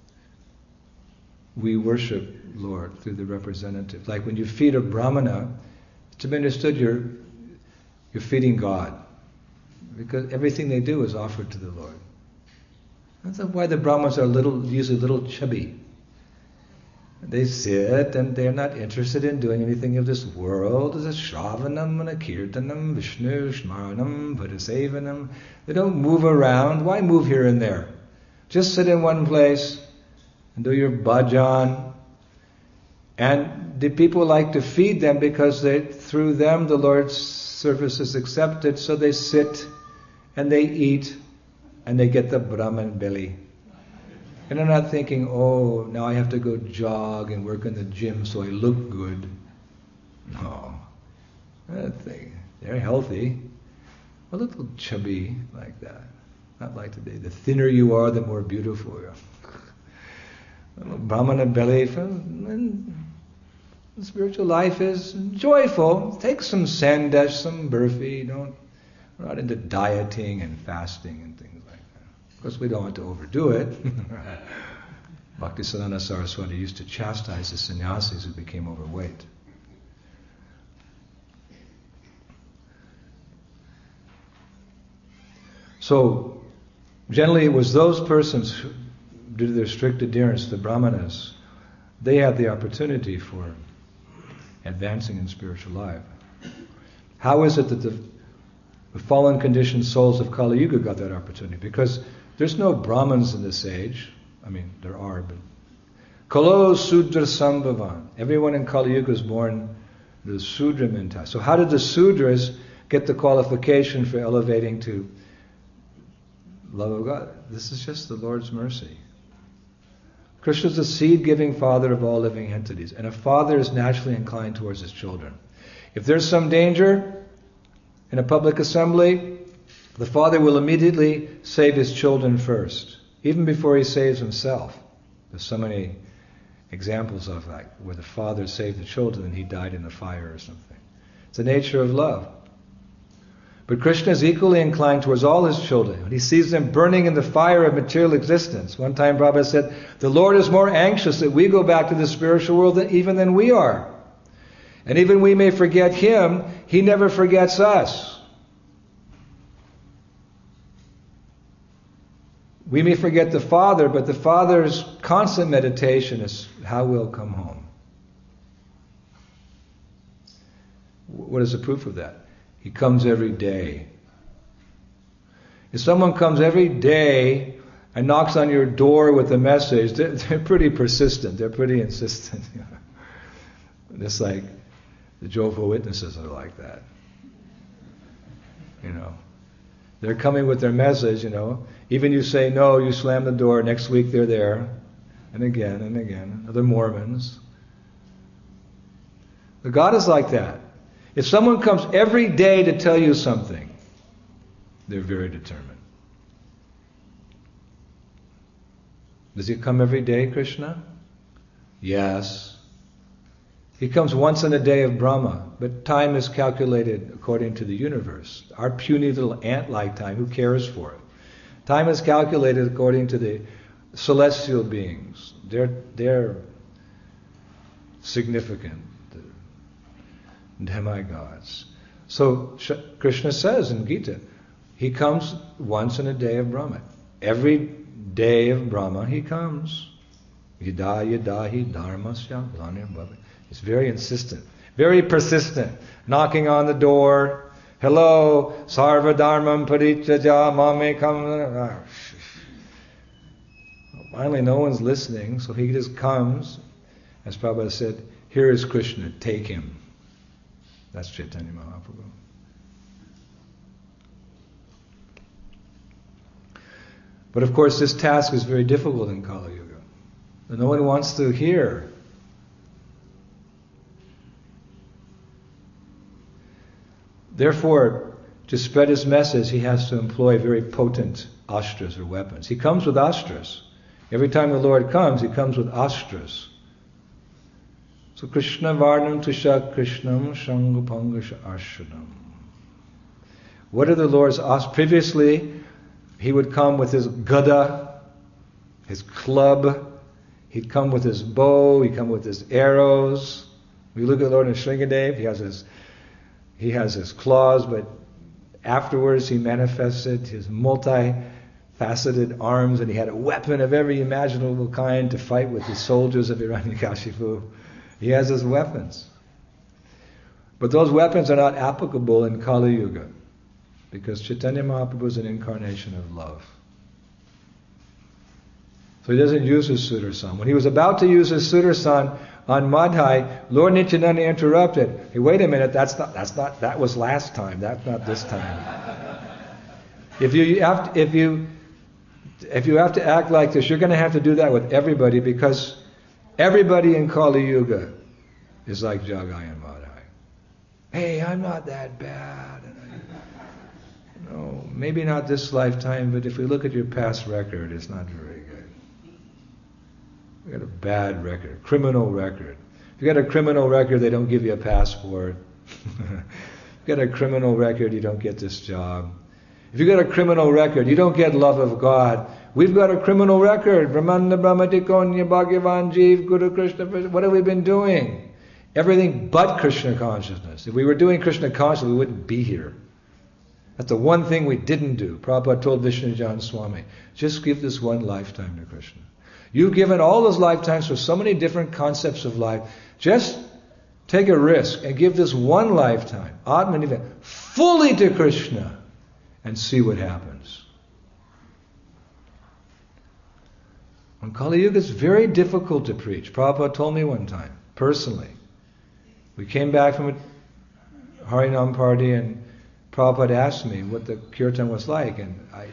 A: we worship Lord, through the representative. Like when you feed a Brahmana, to be understood, you're feeding God. Because everything they do is offered to the Lord. That's why the Brahmanas are usually a little chubby. They sit and they're not interested in doing anything of this world. There's a Shravanam and a Kirtanam, Vishnu, Shmaranam, Padasevanam. They don't move around. Why move here and there? Just sit in one place and do your bhajan. And the people like to feed them because through them the Lord's service is accepted. So they sit and they eat and they get the Brahman belly. And they're not thinking, oh, now I have to go jog and work in the gym so I look good. No. They're healthy. A little chubby like that. Not like today. The thinner you are, the more beautiful you are. A little Brahmana belly. The spiritual life is joyful. Take some sandesh, some burfi. We're not into dieting and fasting and things like that. Of course, we don't want to overdo it. Bhaktisiddhanta Saraswati used to chastise the sannyasis who became overweight. So, generally it was those persons who, due to their strict adherence, the Brahmanas, they had the opportunity for advancing in spiritual life. How is it that the fallen conditioned souls of Kali Yuga got that opportunity? Because there's no Brahmins in this age. I mean, there are, but Kalo Sudra Sambhavan. Everyone in Kali Yuga is born the Sudra mentality. So how did the Sudras get the qualification for elevating to love of God? This is just the Lord's mercy. Krishna is the seed-giving father of all living entities, and a father is naturally inclined towards his children. If there's some danger in a public assembly, the father will immediately save his children first, even before he saves himself. There's so many examples of that, where the father saved the children and he died in the fire or something. It's the nature of love. But Krishna is equally inclined towards all his children. When he sees them burning in the fire of material existence. One time Prabhupada said, the Lord is more anxious that we go back to the spiritual world even than we are. And even we may forget him, he never forgets us. We may forget the Father, but the Father's constant meditation is how we'll come home. What is the proof of that? He comes every day. If someone comes every day and knocks on your door with a message, they're pretty persistent. They're pretty insistent. Just like the Jehovah's Witnesses are like that. They're coming with their message, Even you say no, you slam the door, next week they're there. And again. The Mormons. The God is like that. If someone comes every day to tell you something, they're very determined. Does he come every day, Krishna? Yes. He comes once in a day of Brahma, but time is calculated according to the universe. Our puny little ant-like time, who cares for it? Time is calculated according to the celestial beings. They're significant. Demigods. So Krishna says in Gita, he comes once in a day of Brahma. Every day of Brahma he comes. Yadahi dharmasya bhavi. He's very insistent, very persistent, knocking on the door. Hello, sarva dharmam parichaja mame kam. Finally, no one's listening, so he just comes. As Prabhupada said, here is Krishna, take him. That's Chaitanya Mahaprabhu. But of course this task is very difficult in Kali Yuga. And no one wants to hear. Therefore, to spread his message, he has to employ very potent astras or weapons. He comes with astras. Every time the Lord comes, he comes with astras. So Krishna Varnam Tusha Krishnam Shangupangasha Ashranam. What are the Lord's astras? Previously, he would come with his gada, his club. He'd come with his bow. He'd come with his arrows. We look at the Lord in Shringadev. He has his claws, but afterwards he manifested his multi-faceted arms, and he had a weapon of every imaginable kind to fight with the soldiers of Hiranyakashipu. He has his weapons. But those weapons are not applicable in Kali Yuga, because Chaitanya Mahaprabhu is an incarnation of love. So he doesn't use his Sudarshan. When he was about to use his Sudarshan on Madhai, Lord Nityananda interrupted. Hey, wait a minute, that was last time, that's not this time. If you have to act like this, you're going to have to do that with everybody, because everybody in Kali Yuga is like Jagai and Madhai. Hey, I'm not that bad. No, maybe not this lifetime, but if we look at your past record, it's not very good. You got a bad record, criminal record. If you got a criminal record, they don't give you a passport. If you got a criminal record, you don't get this job. If you got a criminal record, you don't get love of God. We've got a criminal record. Brahmanda Brahmatikonya Bhagavan Jeev Guru Krishna. What have we been doing? Everything but Krishna consciousness. If we were doing Krishna consciousness, we wouldn't be here. That's the one thing we didn't do. Prabhupada told Vishnujan Swami, just give this one lifetime to Krishna. You've given all those lifetimes for so many different concepts of life. Just take a risk and give this one lifetime, Atmanivedana, fully to Krishna, and see what happens. On Kali Yuga, it's very difficult to preach. Prabhupada told me one time, personally. We came back from a Harinam party and Prabhupada asked me what the kirtan was like, and I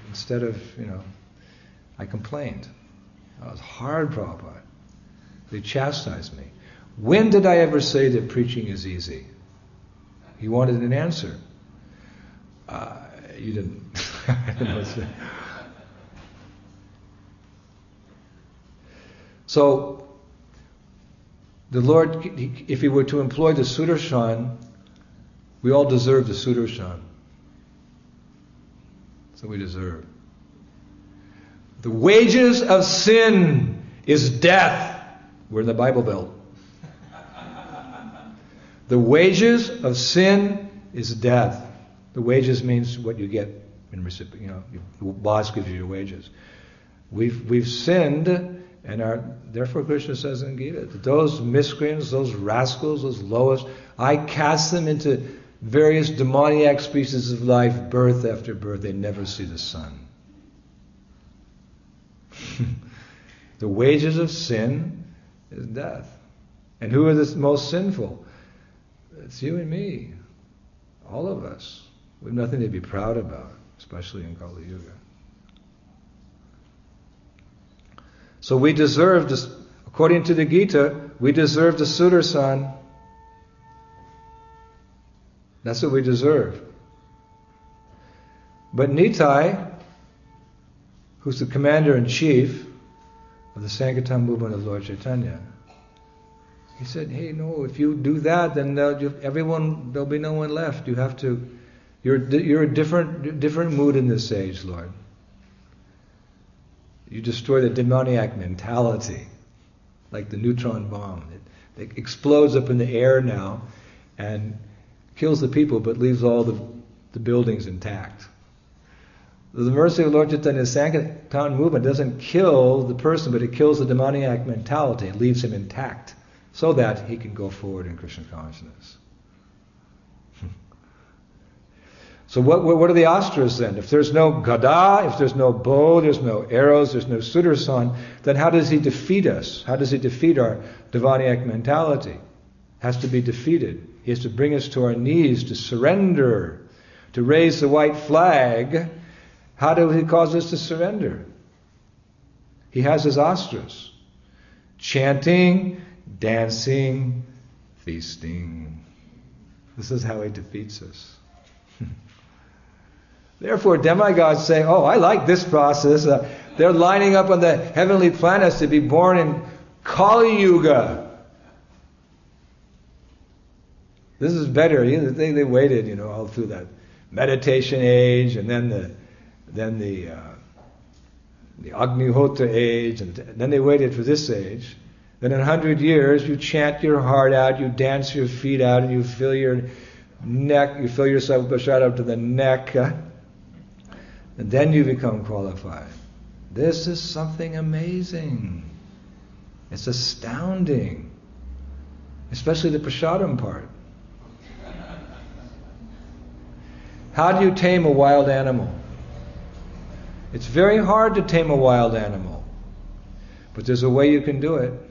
A: complained. I was hard, Prabhupada. They chastised me. When did I ever say that preaching is easy? He wanted an answer. You didn't. So, the Lord, if He were to employ the Sudarshan, we all deserve the Sudarshan. So we deserve. The wages of sin is death. We're in the Bible Belt. The wages of sin is death. The wages means what you get in recipient. Your boss gives you your wages. We've sinned, and therefore Krishna says in Gita, that those miscreants, those rascals, those lowest, I cast them into various demoniac species of life, birth after birth. They never see the sun. The wages of sin is death. And who are the most sinful? It's you and me. All of us. We have nothing to be proud about, especially in Kali Yuga. So we deserve this, according to the Gita, we deserve the Sudarsan. That's what we deserve. But Nitai, who's the commander-in-chief of the Sankirtan movement of Lord Chaitanya, he said, hey, no, if you do that, then there'll be no one left. You have to, you're a different mood in this age, Lord. You destroy the demoniac mentality, like the neutron bomb. It explodes up in the air now and kills the people, but leaves all the buildings intact. The mercy of Lord Chaitanya's Sankirtan movement doesn't kill the person, but it kills the demoniac mentality. It leaves him intact, so that he can go forward in Krishna consciousness. So what are the astras then? If there's no gada, if there's no bow, there's no arrows, there's no sudarsan, then how does he defeat us? How does he defeat our demoniac mentality? Has to be defeated. He has to bring us to our knees, to surrender, to raise the white flag. How do he cause us to surrender? He has his astras. Chanting, dancing, feasting. This is how he defeats us. Therefore, demigods say, oh, I like this process. They're lining up on the heavenly planets to be born in Kali Yuga. This is better. They waited, all through that meditation age, and then the Agnihotra age, and then they waited for this age. Then in 100 years, you chant your heart out, you dance your feet out, and you fill your neck, you fill yourself with prasad up to the neck, and then you become qualified. This is something amazing. It's astounding. Especially the prasadam part. How do you tame a wild animal? It's very hard to tame a wild animal. But there's a way you can do it.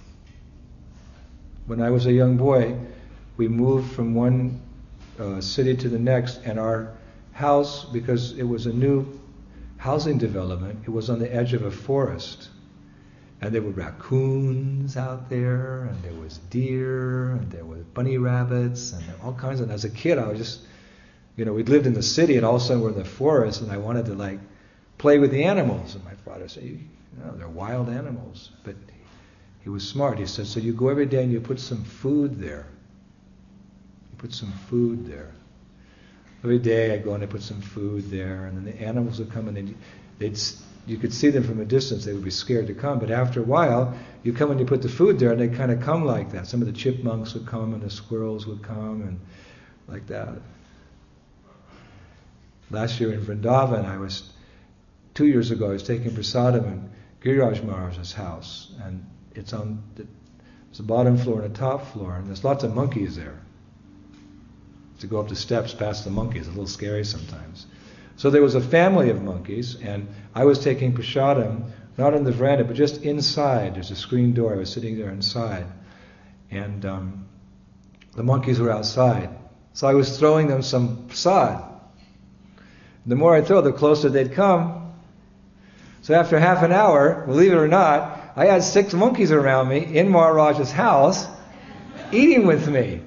A: When I was a young boy, we moved from one city to the next, and our house, because it was a new housing development, it was on the edge of a forest. And there were raccoons out there, and there was deer, and there were bunny rabbits, and all kinds of... As a kid, I was just... we'd lived in the city, and all of a sudden we're in the forest, and I wanted to, play with the animals. And my father said, they're wild animals. But he was smart. He said, so you go every day and you put some food there. You put some food there. Every day I'd go and I'd put some food there, and then the animals would come, and you could see them from a distance. They would be scared to come, but after a while, you come and you put the food there, and they kind of come like that. Some of the chipmunks would come, and the squirrels would come, and like that. Last year in Vrindavan, 2 years ago, I was taking prasadam in Giriraj Maharaj's house, and it's on the bottom floor and the top floor, and there's lots of monkeys there. To go up the steps past the monkeys, a little scary sometimes. So there was a family of monkeys, and I was taking prasadam, not on the veranda, but just inside. There's a screen door. I was sitting there inside, and the monkeys were outside. So I was throwing them some prasad. The more I throw, the closer they'd come. So after half an hour, believe it or not, I had 6 monkeys around me in Maharaj's house, eating with me.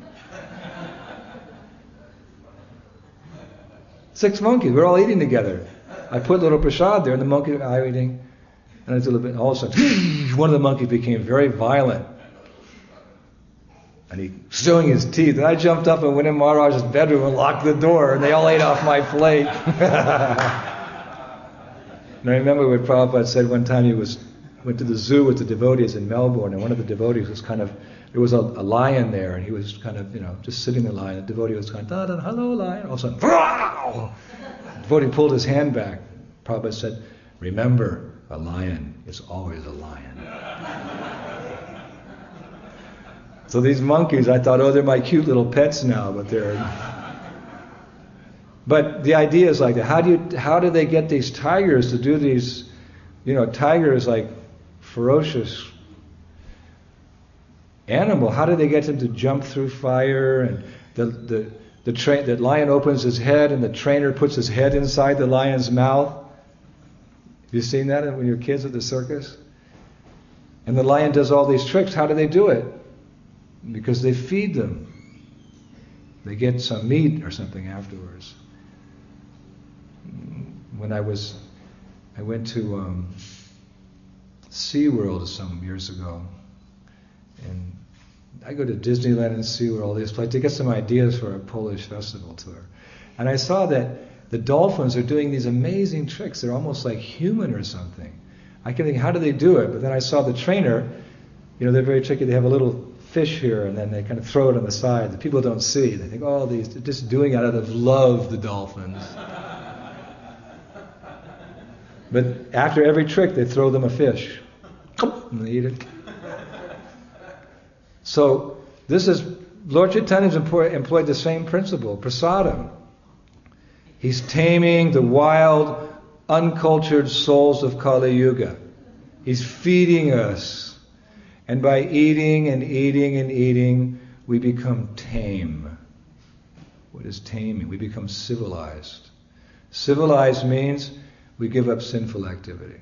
A: 6 monkeys, we're all eating together. I put a little prasad there, and the monkeys were eating. And it's a little bit, all of a sudden, one of the monkeys became very violent. And he was showing his teeth. And I jumped up and went in Maharaj's bedroom and locked the door, and they all ate off my plate. And I remember what Prabhupada said one time. He went to the zoo with the devotees in Melbourne, and one of the devotees was there was a lion there, and he was kind of, just sitting in the lion. The devotee was kind of, hello, lion. All of a sudden, the devotee pulled his hand back. Prabhupada said, remember, a lion is always a lion. So these monkeys, I thought, they're my cute little pets now, but But the idea is like that. How do they get these tigers to do these? Tigers like ferocious animal. How do they get them to jump through fire? And the lion opens his head, and the trainer puts his head inside the lion's mouth. Have you seen that when you're kids at the circus? And the lion does all these tricks. How do they do it? Because they feed them. They get some meat or something afterwards. When I went to SeaWorld some years ago, and I go to Disneyland and SeaWorld, all these places to get some ideas for a Polish festival tour. And I saw that the dolphins are doing these amazing tricks. They're almost like human or something. I can think, how do they do it? But then I saw the trainer, they're very tricky. They have a little fish here, and then they kind of throw it on the side. The people don't see. They think, they're just doing it out of love, the dolphins. But after every trick, they throw them a fish. And they eat it. So Lord Chaitanya's employed the same principle, prasadam. He's taming the wild, uncultured souls of Kali Yuga. He's feeding us. And by eating and eating and eating, we become tame. What is taming? We become civilized. Civilized means we give up sinful activity.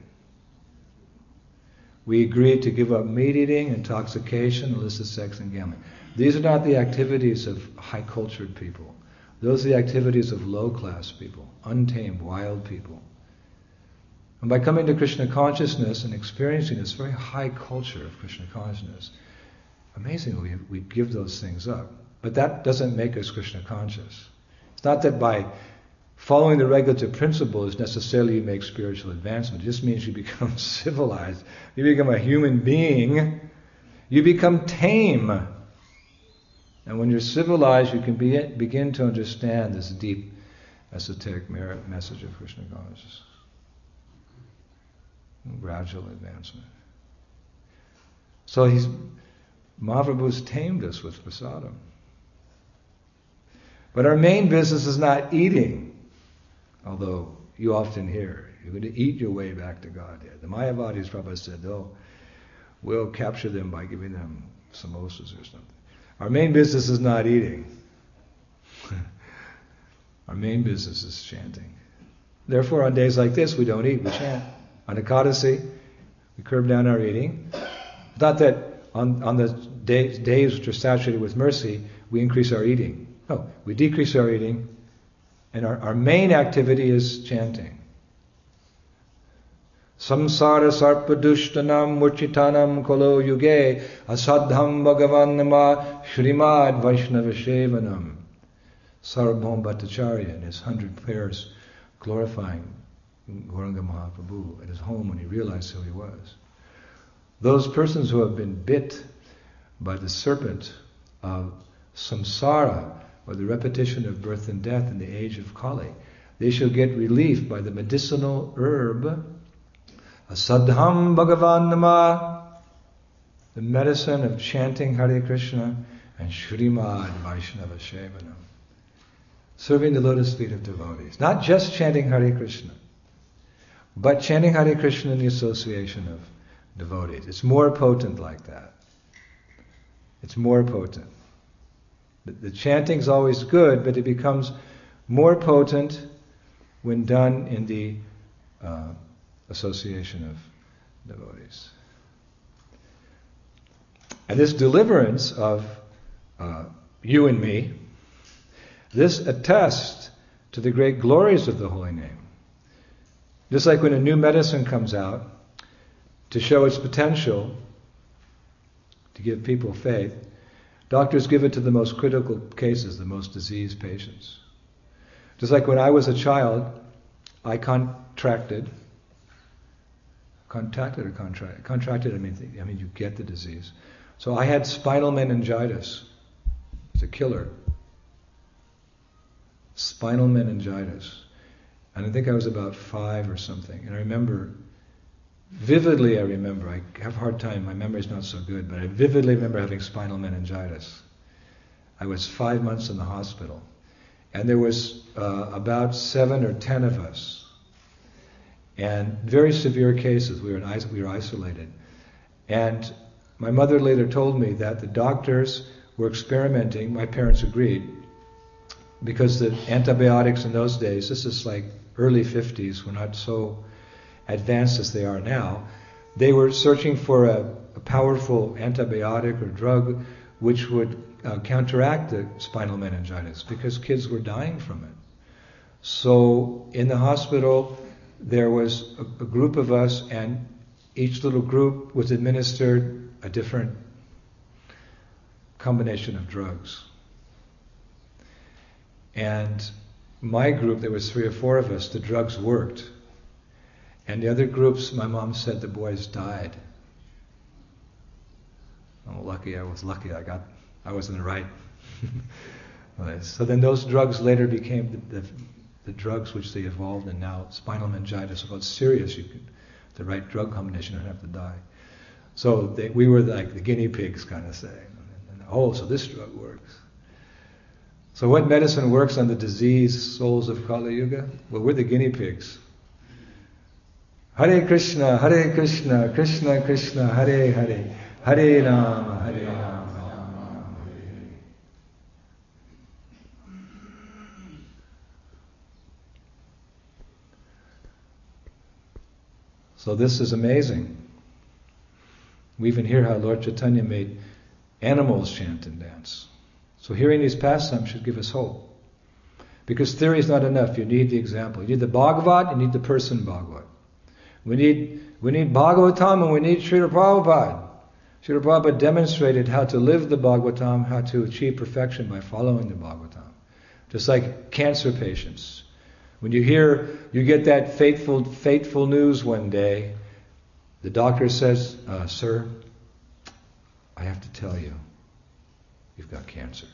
A: We agree to give up meat eating, intoxication, illicit sex, and gambling. These are not the activities of high-cultured people. Those are the activities of low-class people, untamed, wild people. And by coming to Krishna consciousness and experiencing this very high culture of Krishna consciousness, amazingly, we give those things up. But that doesn't make us Krishna conscious. It's not that by following the regulative principles necessarily you make spiritual advancement. It just means you become civilized. You become a human being. You become tame. And when you're civilized, you can begin to understand this deep esoteric message of Krishna consciousness. Gradual advancement. So Mahaprabhu's tamed us with prasadam. But our main business is not eating. Although you often hear, you're going to eat your way back to Godhead. The Mayavadis, Prabhupada said, we'll capture them by giving them samosas or something. Our main business is not eating. Our main business is chanting. Therefore, on days like this, we don't eat, we chant. On Ekadasi, we curb down our eating. Not that on the days which are saturated with mercy, we increase our eating. No, we decrease our eating. And our main activity is chanting. Samsara sarpadushtanam murchitanam kolo yuge asadham bhagavan nama shrimad vaishnava shevanam. Sarvabhauma Bhattacharya in his 100 prayers glorifying Gauranga Mahaprabhu at his home when he realized who he was. Those persons who have been bit by the serpent of samsara, or the repetition of birth and death in the age of Kali, They shall get relief by the medicinal herb Asadham Bhagavan Nama, the medicine of chanting Hare Krishna and Shrimad Vaishnava Sevanam. Serving the lotus feet of devotees. Not just chanting Hare Krishna, but chanting Hare Krishna in the association of devotees. It's more potent like that. It's more potent. The chanting's always good, but it becomes more potent when done in the association of devotees. And this deliverance of you and me, this attests to the great glories of the holy name. Just like when a new medicine comes out, to show its potential, to give people faith, doctors give it to the most critical cases, the most diseased patients. Just like when I was a child, I contracted, I mean you get the disease. So I had spinal meningitis. It's a killer. Spinal meningitis. And I think I was about 5 or something. And I remember, vividly I have a hard time, my memory's not so good, but I vividly remember having spinal meningitis. I was 5 months in the hospital. And there was about 7 or 10 of us. And very severe cases, we were isolated. And my mother later told me that the doctors were experimenting, my parents agreed, because the antibiotics in those days, this is like early 50s, were not so advanced as they are now. They were searching for a powerful antibiotic or drug which would counteract the spinal meningitis, because kids were dying from it. So in the hospital, there was a group of us, and each little group was administered a different combination of drugs. And my group, there was 3 or 4 of us, the drugs worked. And the other groups, my mom said the boys died. I was lucky, I was in the right place. So then those drugs later became the drugs which they evolved, and now spinal meningitis, so it's serious, the right drug combination, you don't have to die. So we were like the guinea pigs kind of thing. So this drug works. So what medicine works on the diseased souls of Kali Yuga? Well, we're the guinea pigs. Hare Krishna, Krishna Krishna, Hare Hare, Hare Rama, Hare Rama, Rama Hare Hare. So this is amazing. We even hear how Lord Chaitanya made animals chant and dance. So hearing these pastimes should give us hope. Because theory is not enough, you need the example. You need the Bhagavad, you need the person Bhagavad. We need Bhagavatam and we need Srila Prabhupada. Srila Prabhupada demonstrated how to live the Bhagavatam, how to achieve perfection by following the Bhagavatam. Just like cancer patients. When you get that fateful news one day, the doctor says, sir, I have to tell you, you've got cancer.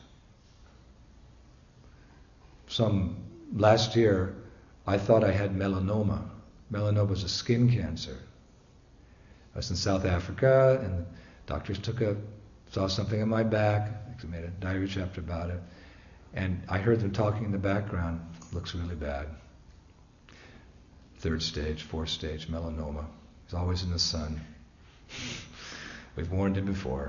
A: Last year, I thought I had melanoma. Melanoma was a skin cancer. I was in South Africa, and the doctors saw something on my back. They made a diary chapter about it. And I heard them talking in the background. Looks really bad. 3rd stage, 4th stage, melanoma. He's always in the sun. We've warned him before.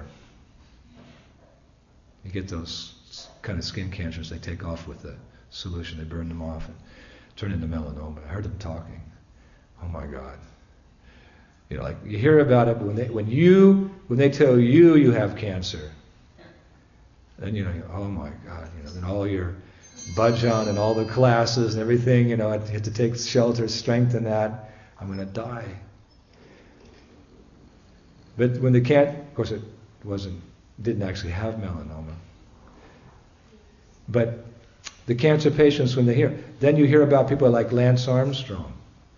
A: You get those kind of skin cancers, they take off with the solution, they burn them off and turn into melanoma. I heard them talking. Oh my God. Like you hear about it, but when they tell you have cancer, then oh my God, then all your bhajan and all the classes and everything, I had to take shelter, strength in that. I'm going to die. But when of course it didn't actually have melanoma. But the cancer patients, when they hear, then you hear about people like Lance Armstrong.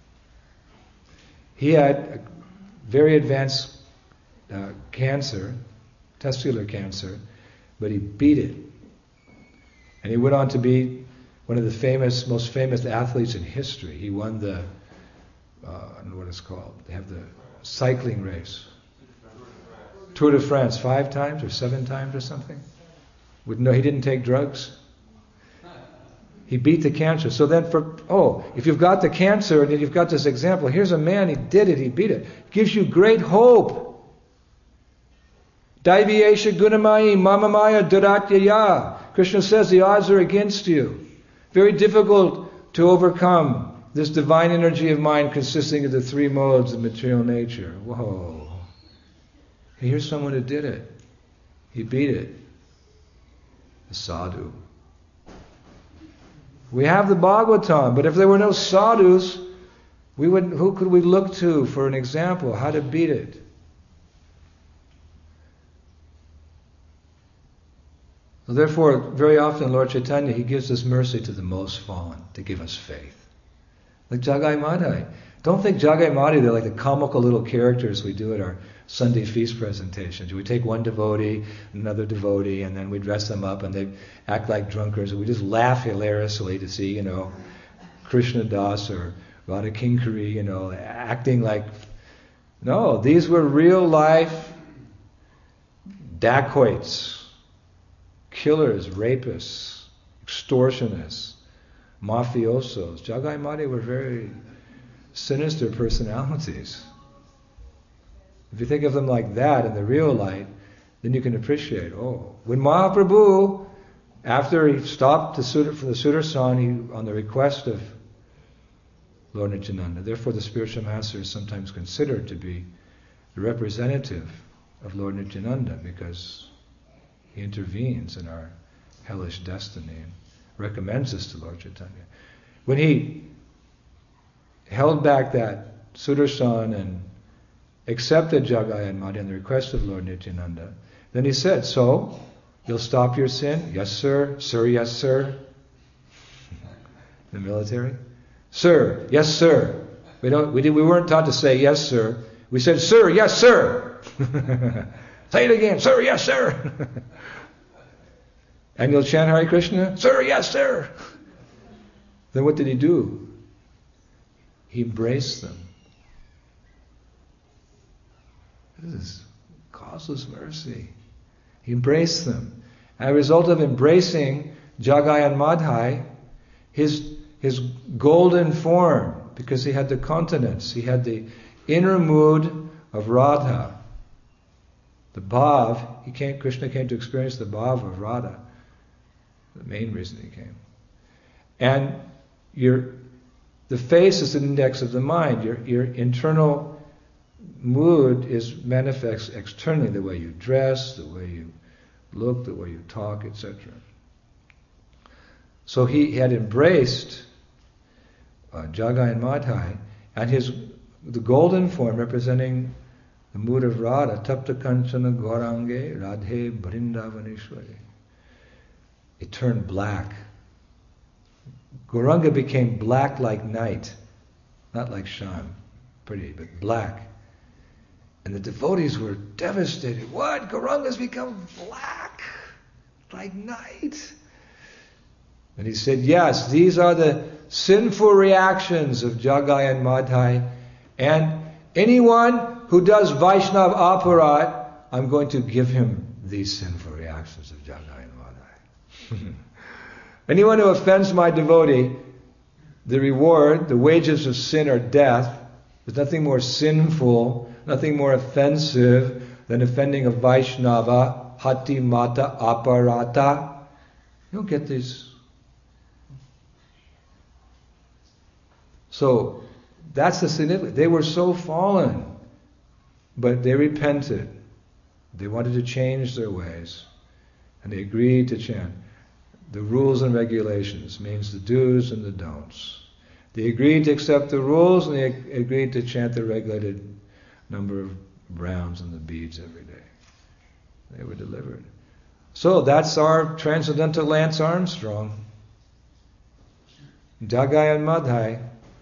A: He had a very advanced cancer, testicular cancer, but he beat it. And he went on to be one of the most famous athletes in history. He won the, I don't know what it's called. They have the cycling race. Tour de France 5 times or 7 times or something. No, he didn't take drugs. He beat the cancer. So then if you've got the cancer and you've got this example, here's a man, he did it, he beat it. Gives you great hope. Daiviyesha gunamayi mamamaya duratyaya. Krishna says the odds are against you. Very difficult to overcome this divine energy of mind consisting of the 3 modes of material nature. Whoa. Here's someone who did it. He beat it. The sadhu. We have the Bhagavatam, but if there were no sadhus, who could we look to for an example, how to beat it? So therefore, very often Lord Chaitanya, he gives us mercy to the most fallen, to give us faith. Like Jagai Madhai. Don't think Jagai Madhai, they're like the comical little characters we do at our Sunday feast presentations. We take one devotee, another devotee, and then we dress them up and they act like drunkards. And we just laugh hilariously to see, Krishna Das or Radha Kinkari, acting like... No, these were real life dacoits, killers, rapists, extortionists, mafiosos. Jagai Madhai were very sinister personalities. If you think of them like that in the real light, then you can appreciate, when Mahaprabhu, after he stopped for the Sudarshan, on the request of Lord Nityananda, therefore the spiritual master is sometimes considered to be the representative of Lord Nityananda because he intervenes in our hellish destiny and recommends us to Lord Chaitanya. When he held back that Sudarshan and accepted Jagai and Madhai on the request of Lord Nityananda, then he said, so, you'll stop your sin? Yes, sir. Sir, yes, sir. The military. Sir, yes, sir. We weren't taught to say yes, sir. We said, sir, yes, sir. Say it again. Sir, yes, sir. And you'll chant Hare Krishna? Sir, yes, sir. Then what did he do? He embraced them. This is causeless mercy. He embraced them. As a result of embracing Jagai and Madhai, his golden form, because he had the continence, he had the inner mood of Radha, the bhav, Krishna came to experience the bhav of Radha, the main reason he came. And the face is an index of the mind. Your internal mood is manifests externally, the way you dress, the way you look, the way you talk, etc. So he had embraced Jagai and Madhai, and the golden form representing the mood of Radha, Tapta Kanchana Gaurange Radhe Brindavaneshwari. It turned black. Gauranga became black like night, not like Sham, pretty, but black. And the devotees were devastated. What? Gauranga's become black like night. And he said, yes, these are the sinful reactions of Jagai and Madhai. And anyone who does Vaishnav aparat, I'm going to give him these sinful reactions of Jagai and Madhai. Anyone who offends my devotee, the reward, the wages of sin are death. There's nothing more sinful, nothing more offensive than offending a Vaishnava, Hati Mata Aparata. You don't get this. So, that's the significance. They were so fallen, but they repented. They wanted to change their ways, and they agreed to chant. The rules and regulations means the do's and the don'ts. They agreed to accept the rules, and they agreed to chant the regulated number of rounds and the beads every day. They were delivered. So that's our transcendental Lance Armstrong. Jagai and Madhai.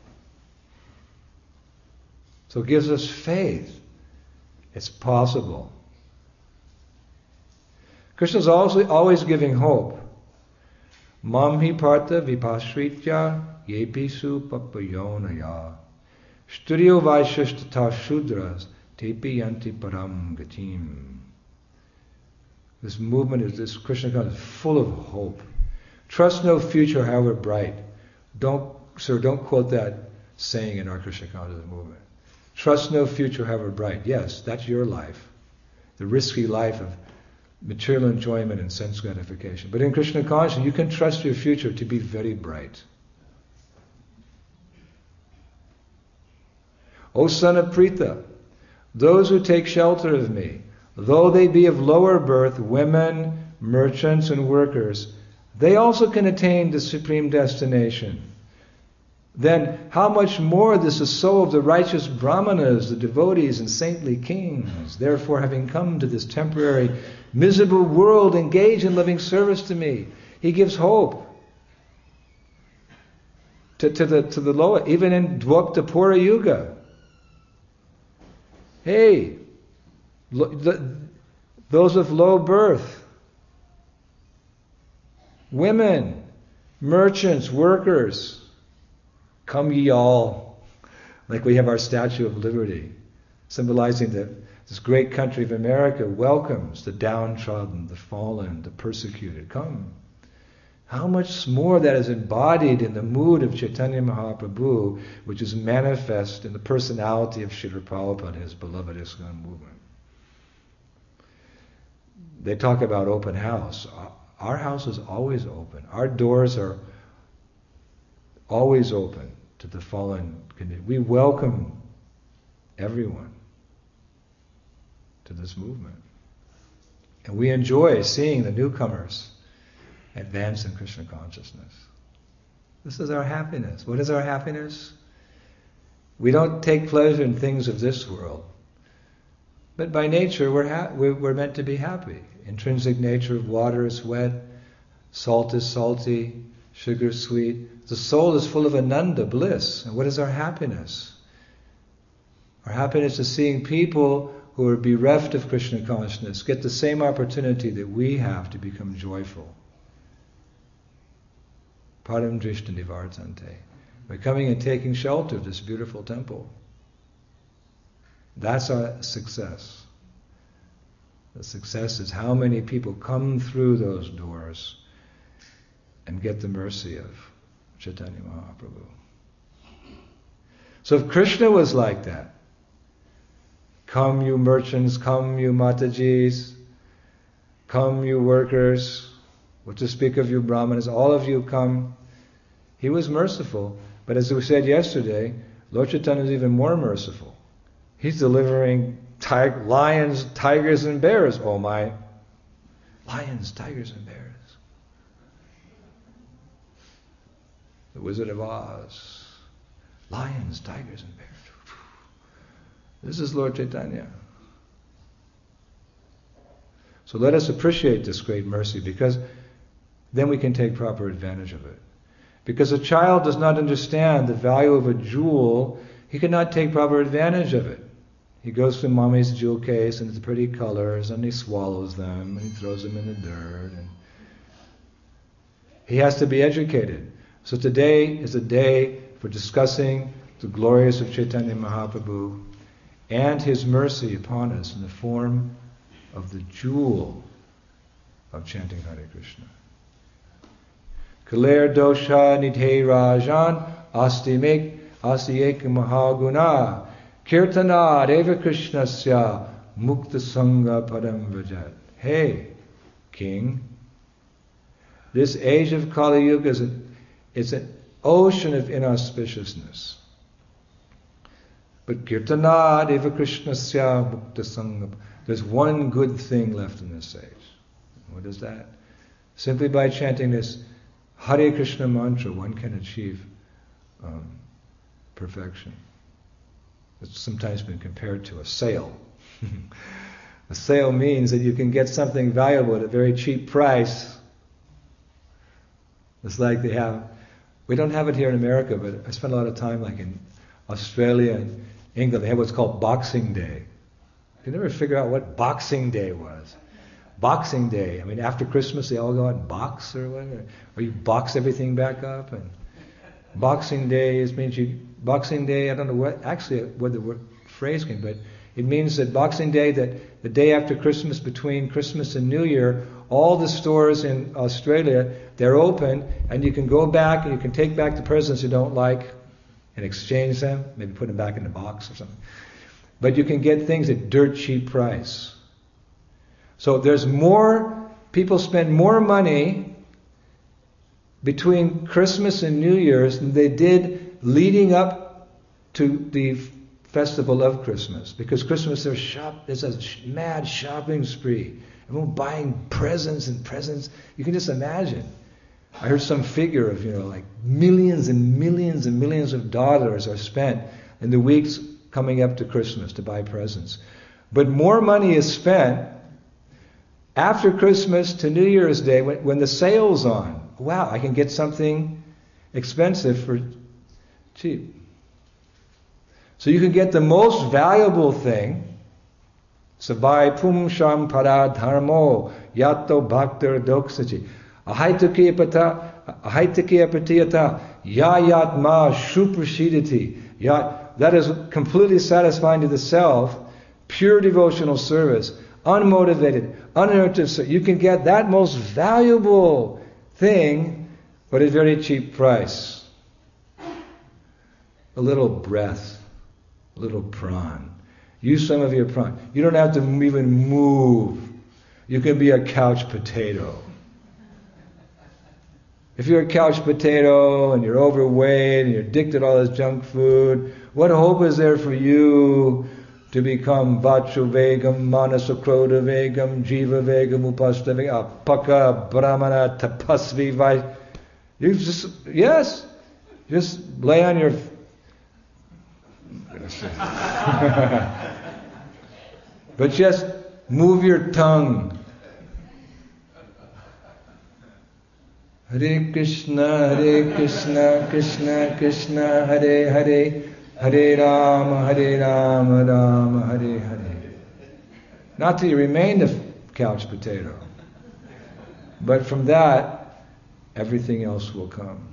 A: So it gives us faith. It's possible. Krishna's always giving hope. Mamhi partha vipashritya yepisu papayonaya. Studio vaishishtata shudras tepi yanti param gatim. This movement is this Krishna consciousness is full of hope. Trust no future, however bright. Don't quote that saying in our Krishna consciousness movement. Trust no future, however bright. Yes, that's your life. The risky life of material enjoyment and sense gratification. But in Krishna consciousness, you can trust your future to be very bright. O son of Pritha, those who take shelter of me, though they be of lower birth, women, merchants, and workers, they also can attain the supreme destination. Then how much more this is so of the righteous brahmanas, the devotees and saintly kings. Therefore, having come to this temporary, miserable world, engage in loving service to me. He gives hope to the lower, even in Dvaktapura Yuga. Hey, those of low birth, women, merchants, workers, come ye all. Like we have our Statue of Liberty, symbolizing that this great country of America welcomes the downtrodden, the fallen, the persecuted. Come. How much more that is embodied in the mood of Chaitanya Mahaprabhu, which is manifest in the personality of Srila Prabhupada and his beloved ISKCON movement. They talk about open house. Our house is always open. Our doors are always open to the fallen condition. We welcome everyone to this movement. And we enjoy seeing the newcomers advance in Krishna consciousness. This is our happiness. What is our happiness? We don't take pleasure in things of this world. But by nature, we're meant to be happy. Intrinsic nature of water is wet, salt is salty, sugar is sweet. The soul is full of ananda, bliss. And what is our happiness? Our happiness is seeing people who are bereft of Krishna consciousness get the same opportunity that we have to become joyful. Param drishta nivartante. By coming and taking shelter of this beautiful temple. That's our success. The success is how many people come through those doors and get the mercy of Chaitanya Mahaprabhu. So if Krishna was like that, come you merchants, come you Matajis, come you workers, what to speak of you Brahmanas, all of you come. He was merciful, but as we said yesterday, Lord Chaitanya is even more merciful. He's delivering lions, tigers, and bears. Oh my, lions, tigers, and bears. The Wizard of Oz. Lions, tigers, and bears. This is Lord Chaitanya. So let us appreciate this great mercy, because then we can take proper advantage of it. Because a child does not understand the value of a jewel, he cannot take proper advantage of it. He goes through mommy's jewel case and it's pretty colors and he swallows them and he throws them in the dirt. And he has to be educated. So today is a day for discussing the glories of Chaitanya Mahaprabhu and his mercy upon us in the form of the jewel of chanting Hare Krishna. Kaler dosha nidhe rajan asti ek mahaguna kirtana deva krishnasya mukta sangha padam vrajat. Hey, king, this age of Kali Yuga is an ocean of inauspiciousness. But kirtana deva krishnasya mukta sangha. There's one good thing left in this age. What is that? Simply by chanting this Hare Krishna mantra, one can achieve perfection. It's sometimes been compared to a sale. A sale means that you can get something valuable at a very cheap price. It's like we don't have it here in America, but I spent a lot of time like in Australia and England. They have what's called Boxing Day. You never figure out what Boxing Day was. Boxing Day. I mean, after Christmas, they all go out and box or whatever. Or you box everything back up. And Boxing Day means Boxing Day, I don't know where the phrase came, but it means that Boxing Day, that the day after Christmas, between Christmas and New Year, all the stores in Australia, they're open, and you can go back and you can take back the presents you don't like and exchange them, maybe put them back in the box or something. But you can get things at dirt cheap price. So there's people spend more money between Christmas and New Year's than they did leading up to the festival of Christmas. Because Christmas there's a mad shopping spree. Everyone buying presents and presents. You can just imagine. I heard some figure of, like millions and millions and millions of dollars are spent in the weeks coming up to Christmas to buy presents. But more money is spent after Christmas to New Year's Day when the sale's on. Wow, I can get something expensive for cheap. So you can get the most valuable thing. Sabai pum sham para dharmo yato bhaktar doksachi. Ahaitakiya patiyata yayatma shuprashidati. That is completely satisfying to the self, pure devotional service, unmotivated, uninterested. You can get that most valuable thing, but at a very cheap price. A little breath, a little prawn. Use some of your prawn. You don't have to even move. You can be a couch potato. If you're a couch potato and you're overweight and you're addicted to all this junk food, what hope is there for you to become Vachu Vegam, Manasakroda Vegam, Jiva Vegam, Upasta Vegam, Apaka, Brahmana, Tapasvi, Vai? You just lay on your... But just move your tongue. Hare Krishna, Krishna Krishna, Hare Hare, Hare Rama, Rama, Hare Hare. Not till you remain a couch potato. But from that, everything else will come.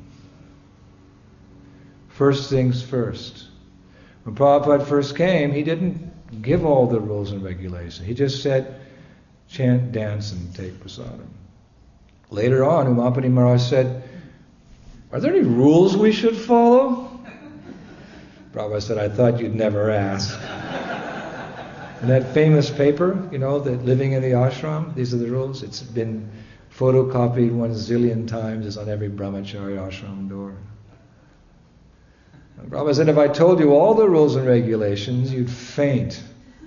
A: First things first. When Prabhupada first came, he didn't give all the rules and regulations. He just said, chant, dance, and take prasadam. Later on, Umapati Maharaj said, are there any rules we should follow? Prabhupada said, I thought you'd never ask. And that famous paper, that living in the ashram, these are the rules. It's been photocopied 1 zillion times. It's on every brahmachari ashram door. And Prabhupada said, if I told you all the rules and regulations, you'd faint.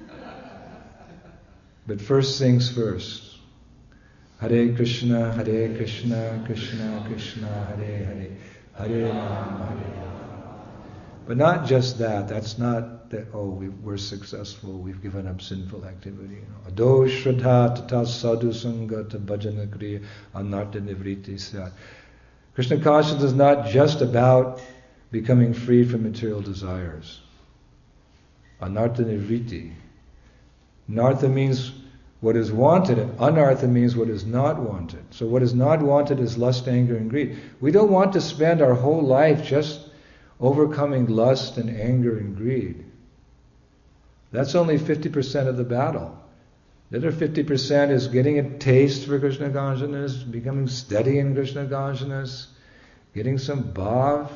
A: But first things first. Hare Krishna, Krishna Krishna, Hare Hare, Hare Rama, Hare Rama. But not just that. That's not that, we're successful, we've given up sinful activity. Ado shraddha tata sadhu sangha bhajana kriya anartha nivriti syat. Krishna consciousness is not just about becoming freed from material desires. Anartha nivriti. Nartha means what is wanted, and anartha means what is not wanted. So what is not wanted is lust, anger, and greed. We don't want to spend our whole life just overcoming lust and anger and greed. That's only 50% of the battle. The other 50% is getting a taste for Krishna consciousness, becoming steady in Krishna consciousness, getting some bhav,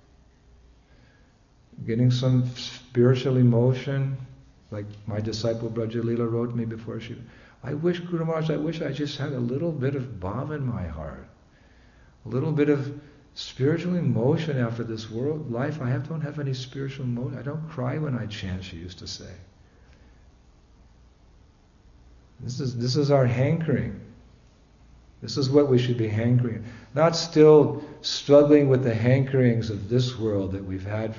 A: getting some spiritual emotion. Like my disciple Brajalila wrote me before I wish, Guru Maharaj, I just had a little bit of bhav in my heart. A little bit of spiritual emotion after this world life. I don't have any spiritual emotion. I don't cry when I chant, she used to say. This is our hankering. This is what we should be hankering. Not still struggling with the hankerings of this world that we've had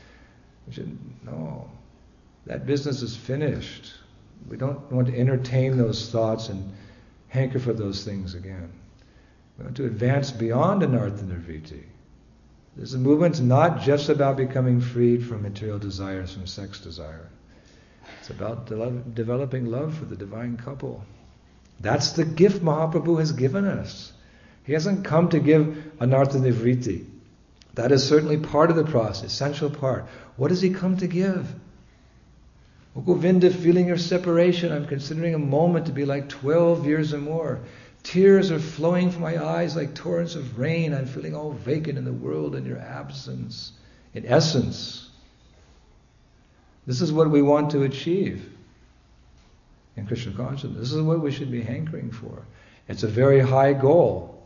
A: no. That business is finished. We don't want to entertain those thoughts and hanker for those things again. We want to advance beyond anartha nirviti. This movement's not just about becoming freed from material desires, from sex desire. It's about developing love for the divine couple. That's the gift Mahaprabhu has given us. He hasn't come to give anartha nivriti. That is certainly part of the process, essential part. What does he come to give? Oh, Govinda, feeling your separation, I'm considering a moment to be like 12 years or more. Tears are flowing from my eyes like torrents of rain. I'm feeling all vacant in the world in your absence. In essence, this is what we want to achieve in Krishna consciousness. This is what we should be hankering for. It's a very high goal.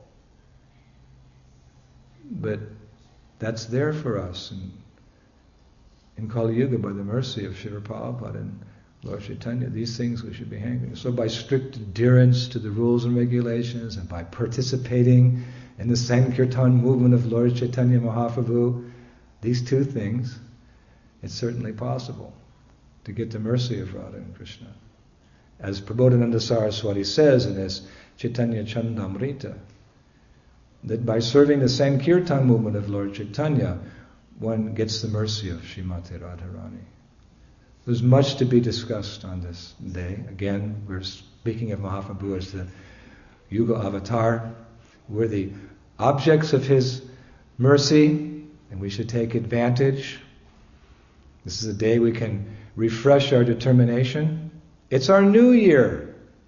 A: But that's there for us in Kali Yuga by the mercy of Srila Prabhupada and Lord Chaitanya. These things we should be hankering. So by strict adherence to the rules and regulations and by participating in the Sankirtan movement of Lord Chaitanya Mahaprabhu, these two things, it's certainly possible to get the mercy of Radha and Krishna. As Prabodhananda Saraswati says in his Chaitanya Chandamrita, that by serving the Sankirtan movement of Lord Chaitanya, one gets the mercy of Srimati Radharani. There's much to be discussed on this day. Again, we're speaking of Mahaprabhu as the Yuga Avatar. We're the objects of his mercy, and we should take advantage. This is a day we can refresh our determination. It's our new year.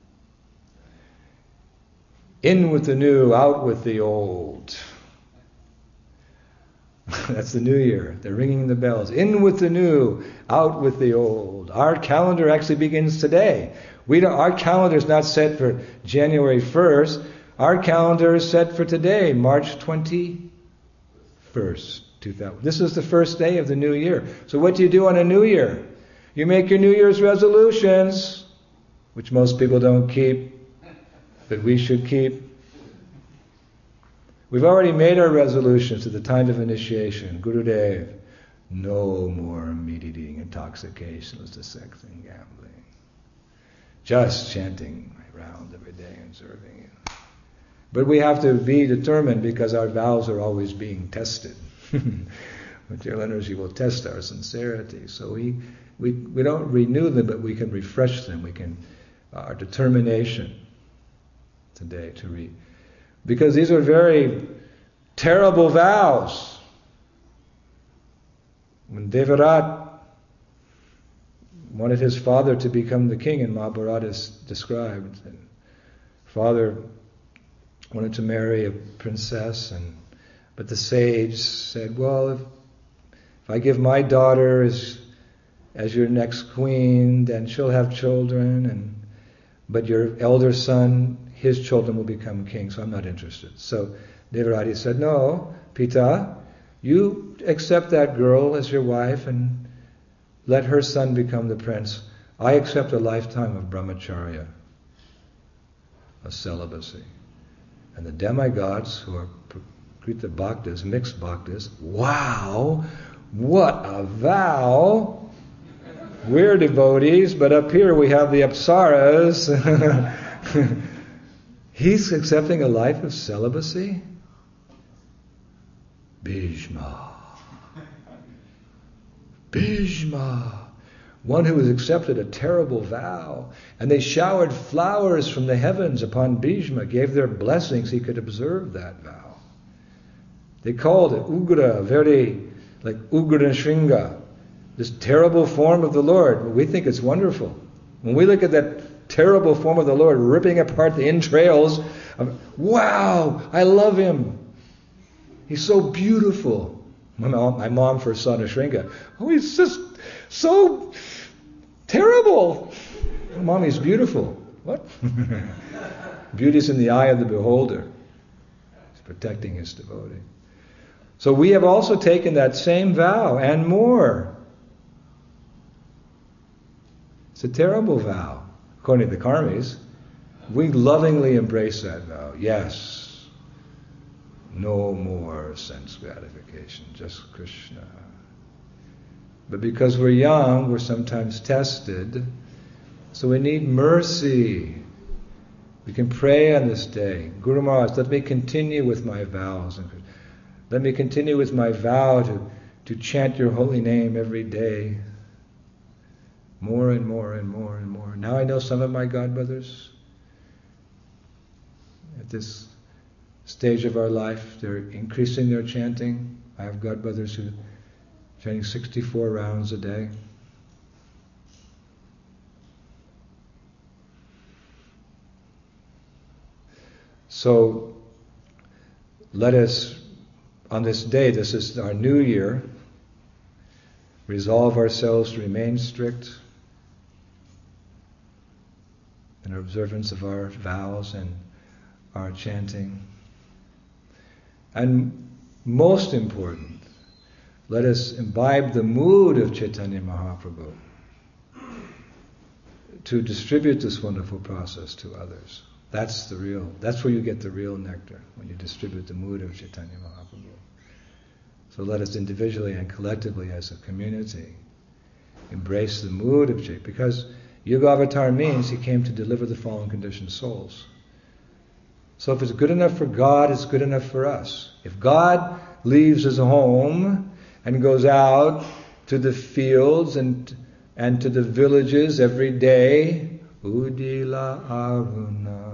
A: In with the new, out with the old. That's the new year. They're ringing the bells. In with the new, out with the old. Our calendar actually begins today. Our calendar is not set for January 1st. Our calendar is set for today, March 21st, 2000. This is the first day of the new year. So what do you do on a new year? You make your New Year's resolutions, which most people don't keep, but we should keep. We've already made our resolutions at the time of initiation. Gurudev, no more meat eating, intoxication, sex and gambling. Just chanting around every day and serving you. But we have to be determined because our vows are always being tested. Material energy will test our sincerity. So we don't renew them, but we can refresh them. We can, our determination today to because these are very terrible vows. When Devarat wanted his father to become the king, and Mahabharata is described, and father wanted to marry a princess, but the sage said, well, if I give my daughter as your next queen, then she'll have children, but your elder son, his children will become king, so I'm not interested. So Devarati said, no, Pita, you accept that girl as your wife and let her son become the prince. I accept a lifetime of brahmacharya, of celibacy. And the demigods, who are Krita Bhaktas, mixed Bhaktas, wow, what a vow! We're devotees, but up here we have the Apsaras. He's accepting a life of celibacy? Bhishma. Bhishma. One who has accepted a terrible vow. And they showered flowers from the heavens upon Bhishma, gave their blessings, he could observe that vow. They called it Ugra, very like Ugra Shringa, this terrible form of the Lord. We think it's wonderful. When we look at that terrible form of the Lord ripping apart the entrails, wow, I love him. He's so beautiful. My mom first saw Nrsimha. Oh, he's just so terrible. Mommy's beautiful. What? Beauty's in the eye of the beholder. He's protecting his devotee. So we have also taken that same vow and more. It's a terrible vow. According to the Karmis, we lovingly embrace that vow. Yes, no more sense gratification, just Krishna. But because we're young, we're sometimes tested, so we need mercy. We can pray on this day. Guru Maharaj, let me continue with my vows. Let me continue with my vow to chant your holy name every day. More and more and more and more. Now I know some of my godbrothers, at this stage of our life. They're increasing their chanting. I have godbrothers who are chanting 64 rounds a day. So let us, on this day, this is our new year, resolve ourselves to remain strict in our observance of our vows and our chanting. And most important, let us imbibe the mood of Chaitanya Mahaprabhu to distribute this wonderful process to others. That's where you get the real nectar, when you distribute the mood of Chaitanya Mahaprabhu. So let us individually and collectively as a community embrace the mood of Chaitanya, because Yuga Avatar means he came to deliver the fallen conditioned souls. So if it's good enough for God, it's good enough for us. If God leaves his home and goes out to the fields and to the villages every day, Udila Aruna,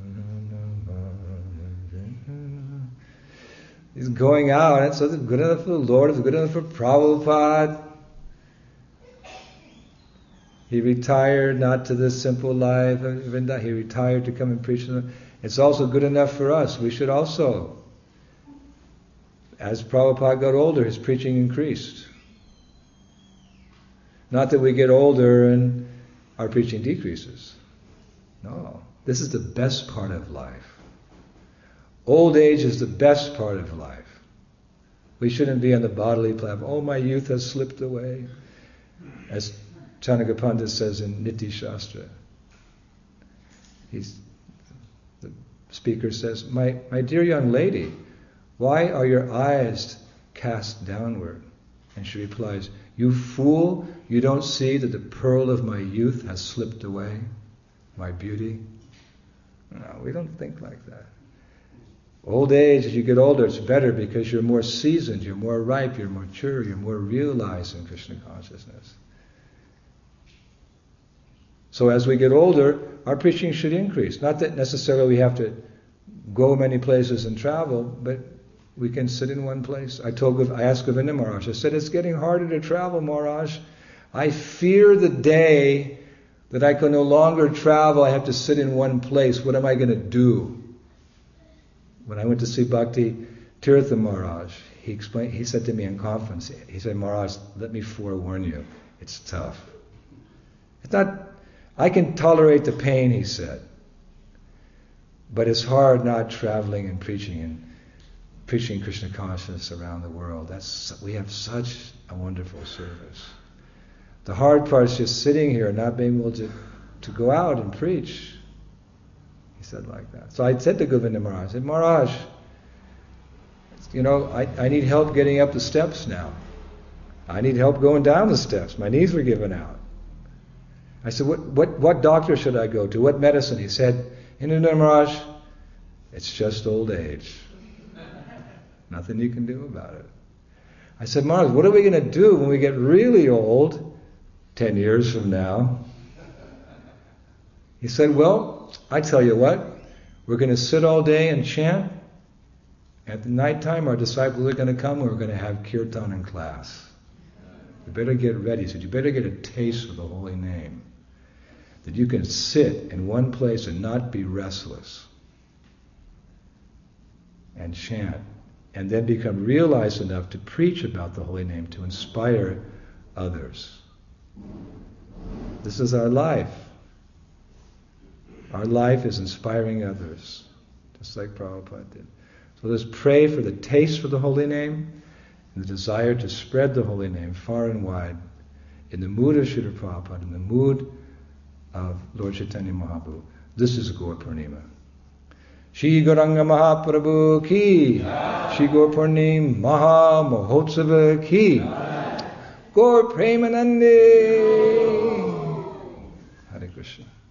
A: he's going out, and so it's good enough for the Lord, it's good enough for Prabhupada. He retired not to this simple life of Vrindavan. He retired to come and preach. It's also good enough for us. We should also, as Prabhupada got older, his preaching increased. Not that we get older and our preaching decreases. No, this is the best part of life. Old age is the best part of life. We shouldn't be on the bodily platform. Oh, my youth has slipped away. As Chanaka Pandit says in Niti Shastra. The speaker says, my dear young lady, why are your eyes cast downward? And she replies, you fool, you don't see that the pearl of my youth has slipped away, my beauty? No, we don't think like that. Old age, as you get older, it's better because you're more seasoned, you're more ripe, you're more mature, you're more realized in Krishna consciousness. So as we get older, our preaching should increase. Not that necessarily we have to go many places and travel, but we can sit in one place. I asked Govinda Maharaj, I said, it's getting harder to travel, Maharaj. I fear the day that I can no longer travel, I have to sit in one place. What am I going to do? When I went to see Bhakti Tirtha Maharaj, he said to me in conference, he said, Maharaj, let me forewarn you, it's tough. It's not, I can tolerate the pain, he said, but it's hard not traveling and preaching Krishna consciousness around the world. We have such a wonderful service. The hard part is just sitting here and not being able to go out and preach. He said like that. So I said to Govinda Maharaj, I said, Maharaj, I need help getting up the steps now. I need help going down the steps. My knees were giving out. I said, what doctor should I go to? What medicine? He said, Govinda Maharaj, it's just old age. Nothing you can do about it. I said, Maharaj, what are we going to do when we get really old, 10 years from now? He said, well, I tell you what, we're going to sit all day and chant. At the nighttime, our disciples are going to come and we're going to have kirtan in class. You better get ready. He said, you better get a taste of the holy name. That you can sit in one place and not be restless. And chant. And then become realized enough to preach about the holy name, to inspire others. This is our life. Our life is inspiring others, just like Prabhupada did. So let's pray for the taste for the holy name and the desire to spread the holy name far and wide in the mood of Srila Prabhupada, in the mood of Lord Chaitanya Mahaprabhu. This is Gaur Purnima. Shri Gauranga Mahaprabhu ki, Shri Gaur Purnima Maha Mahotsava ki, Gaur Premanande. Hare Krishna.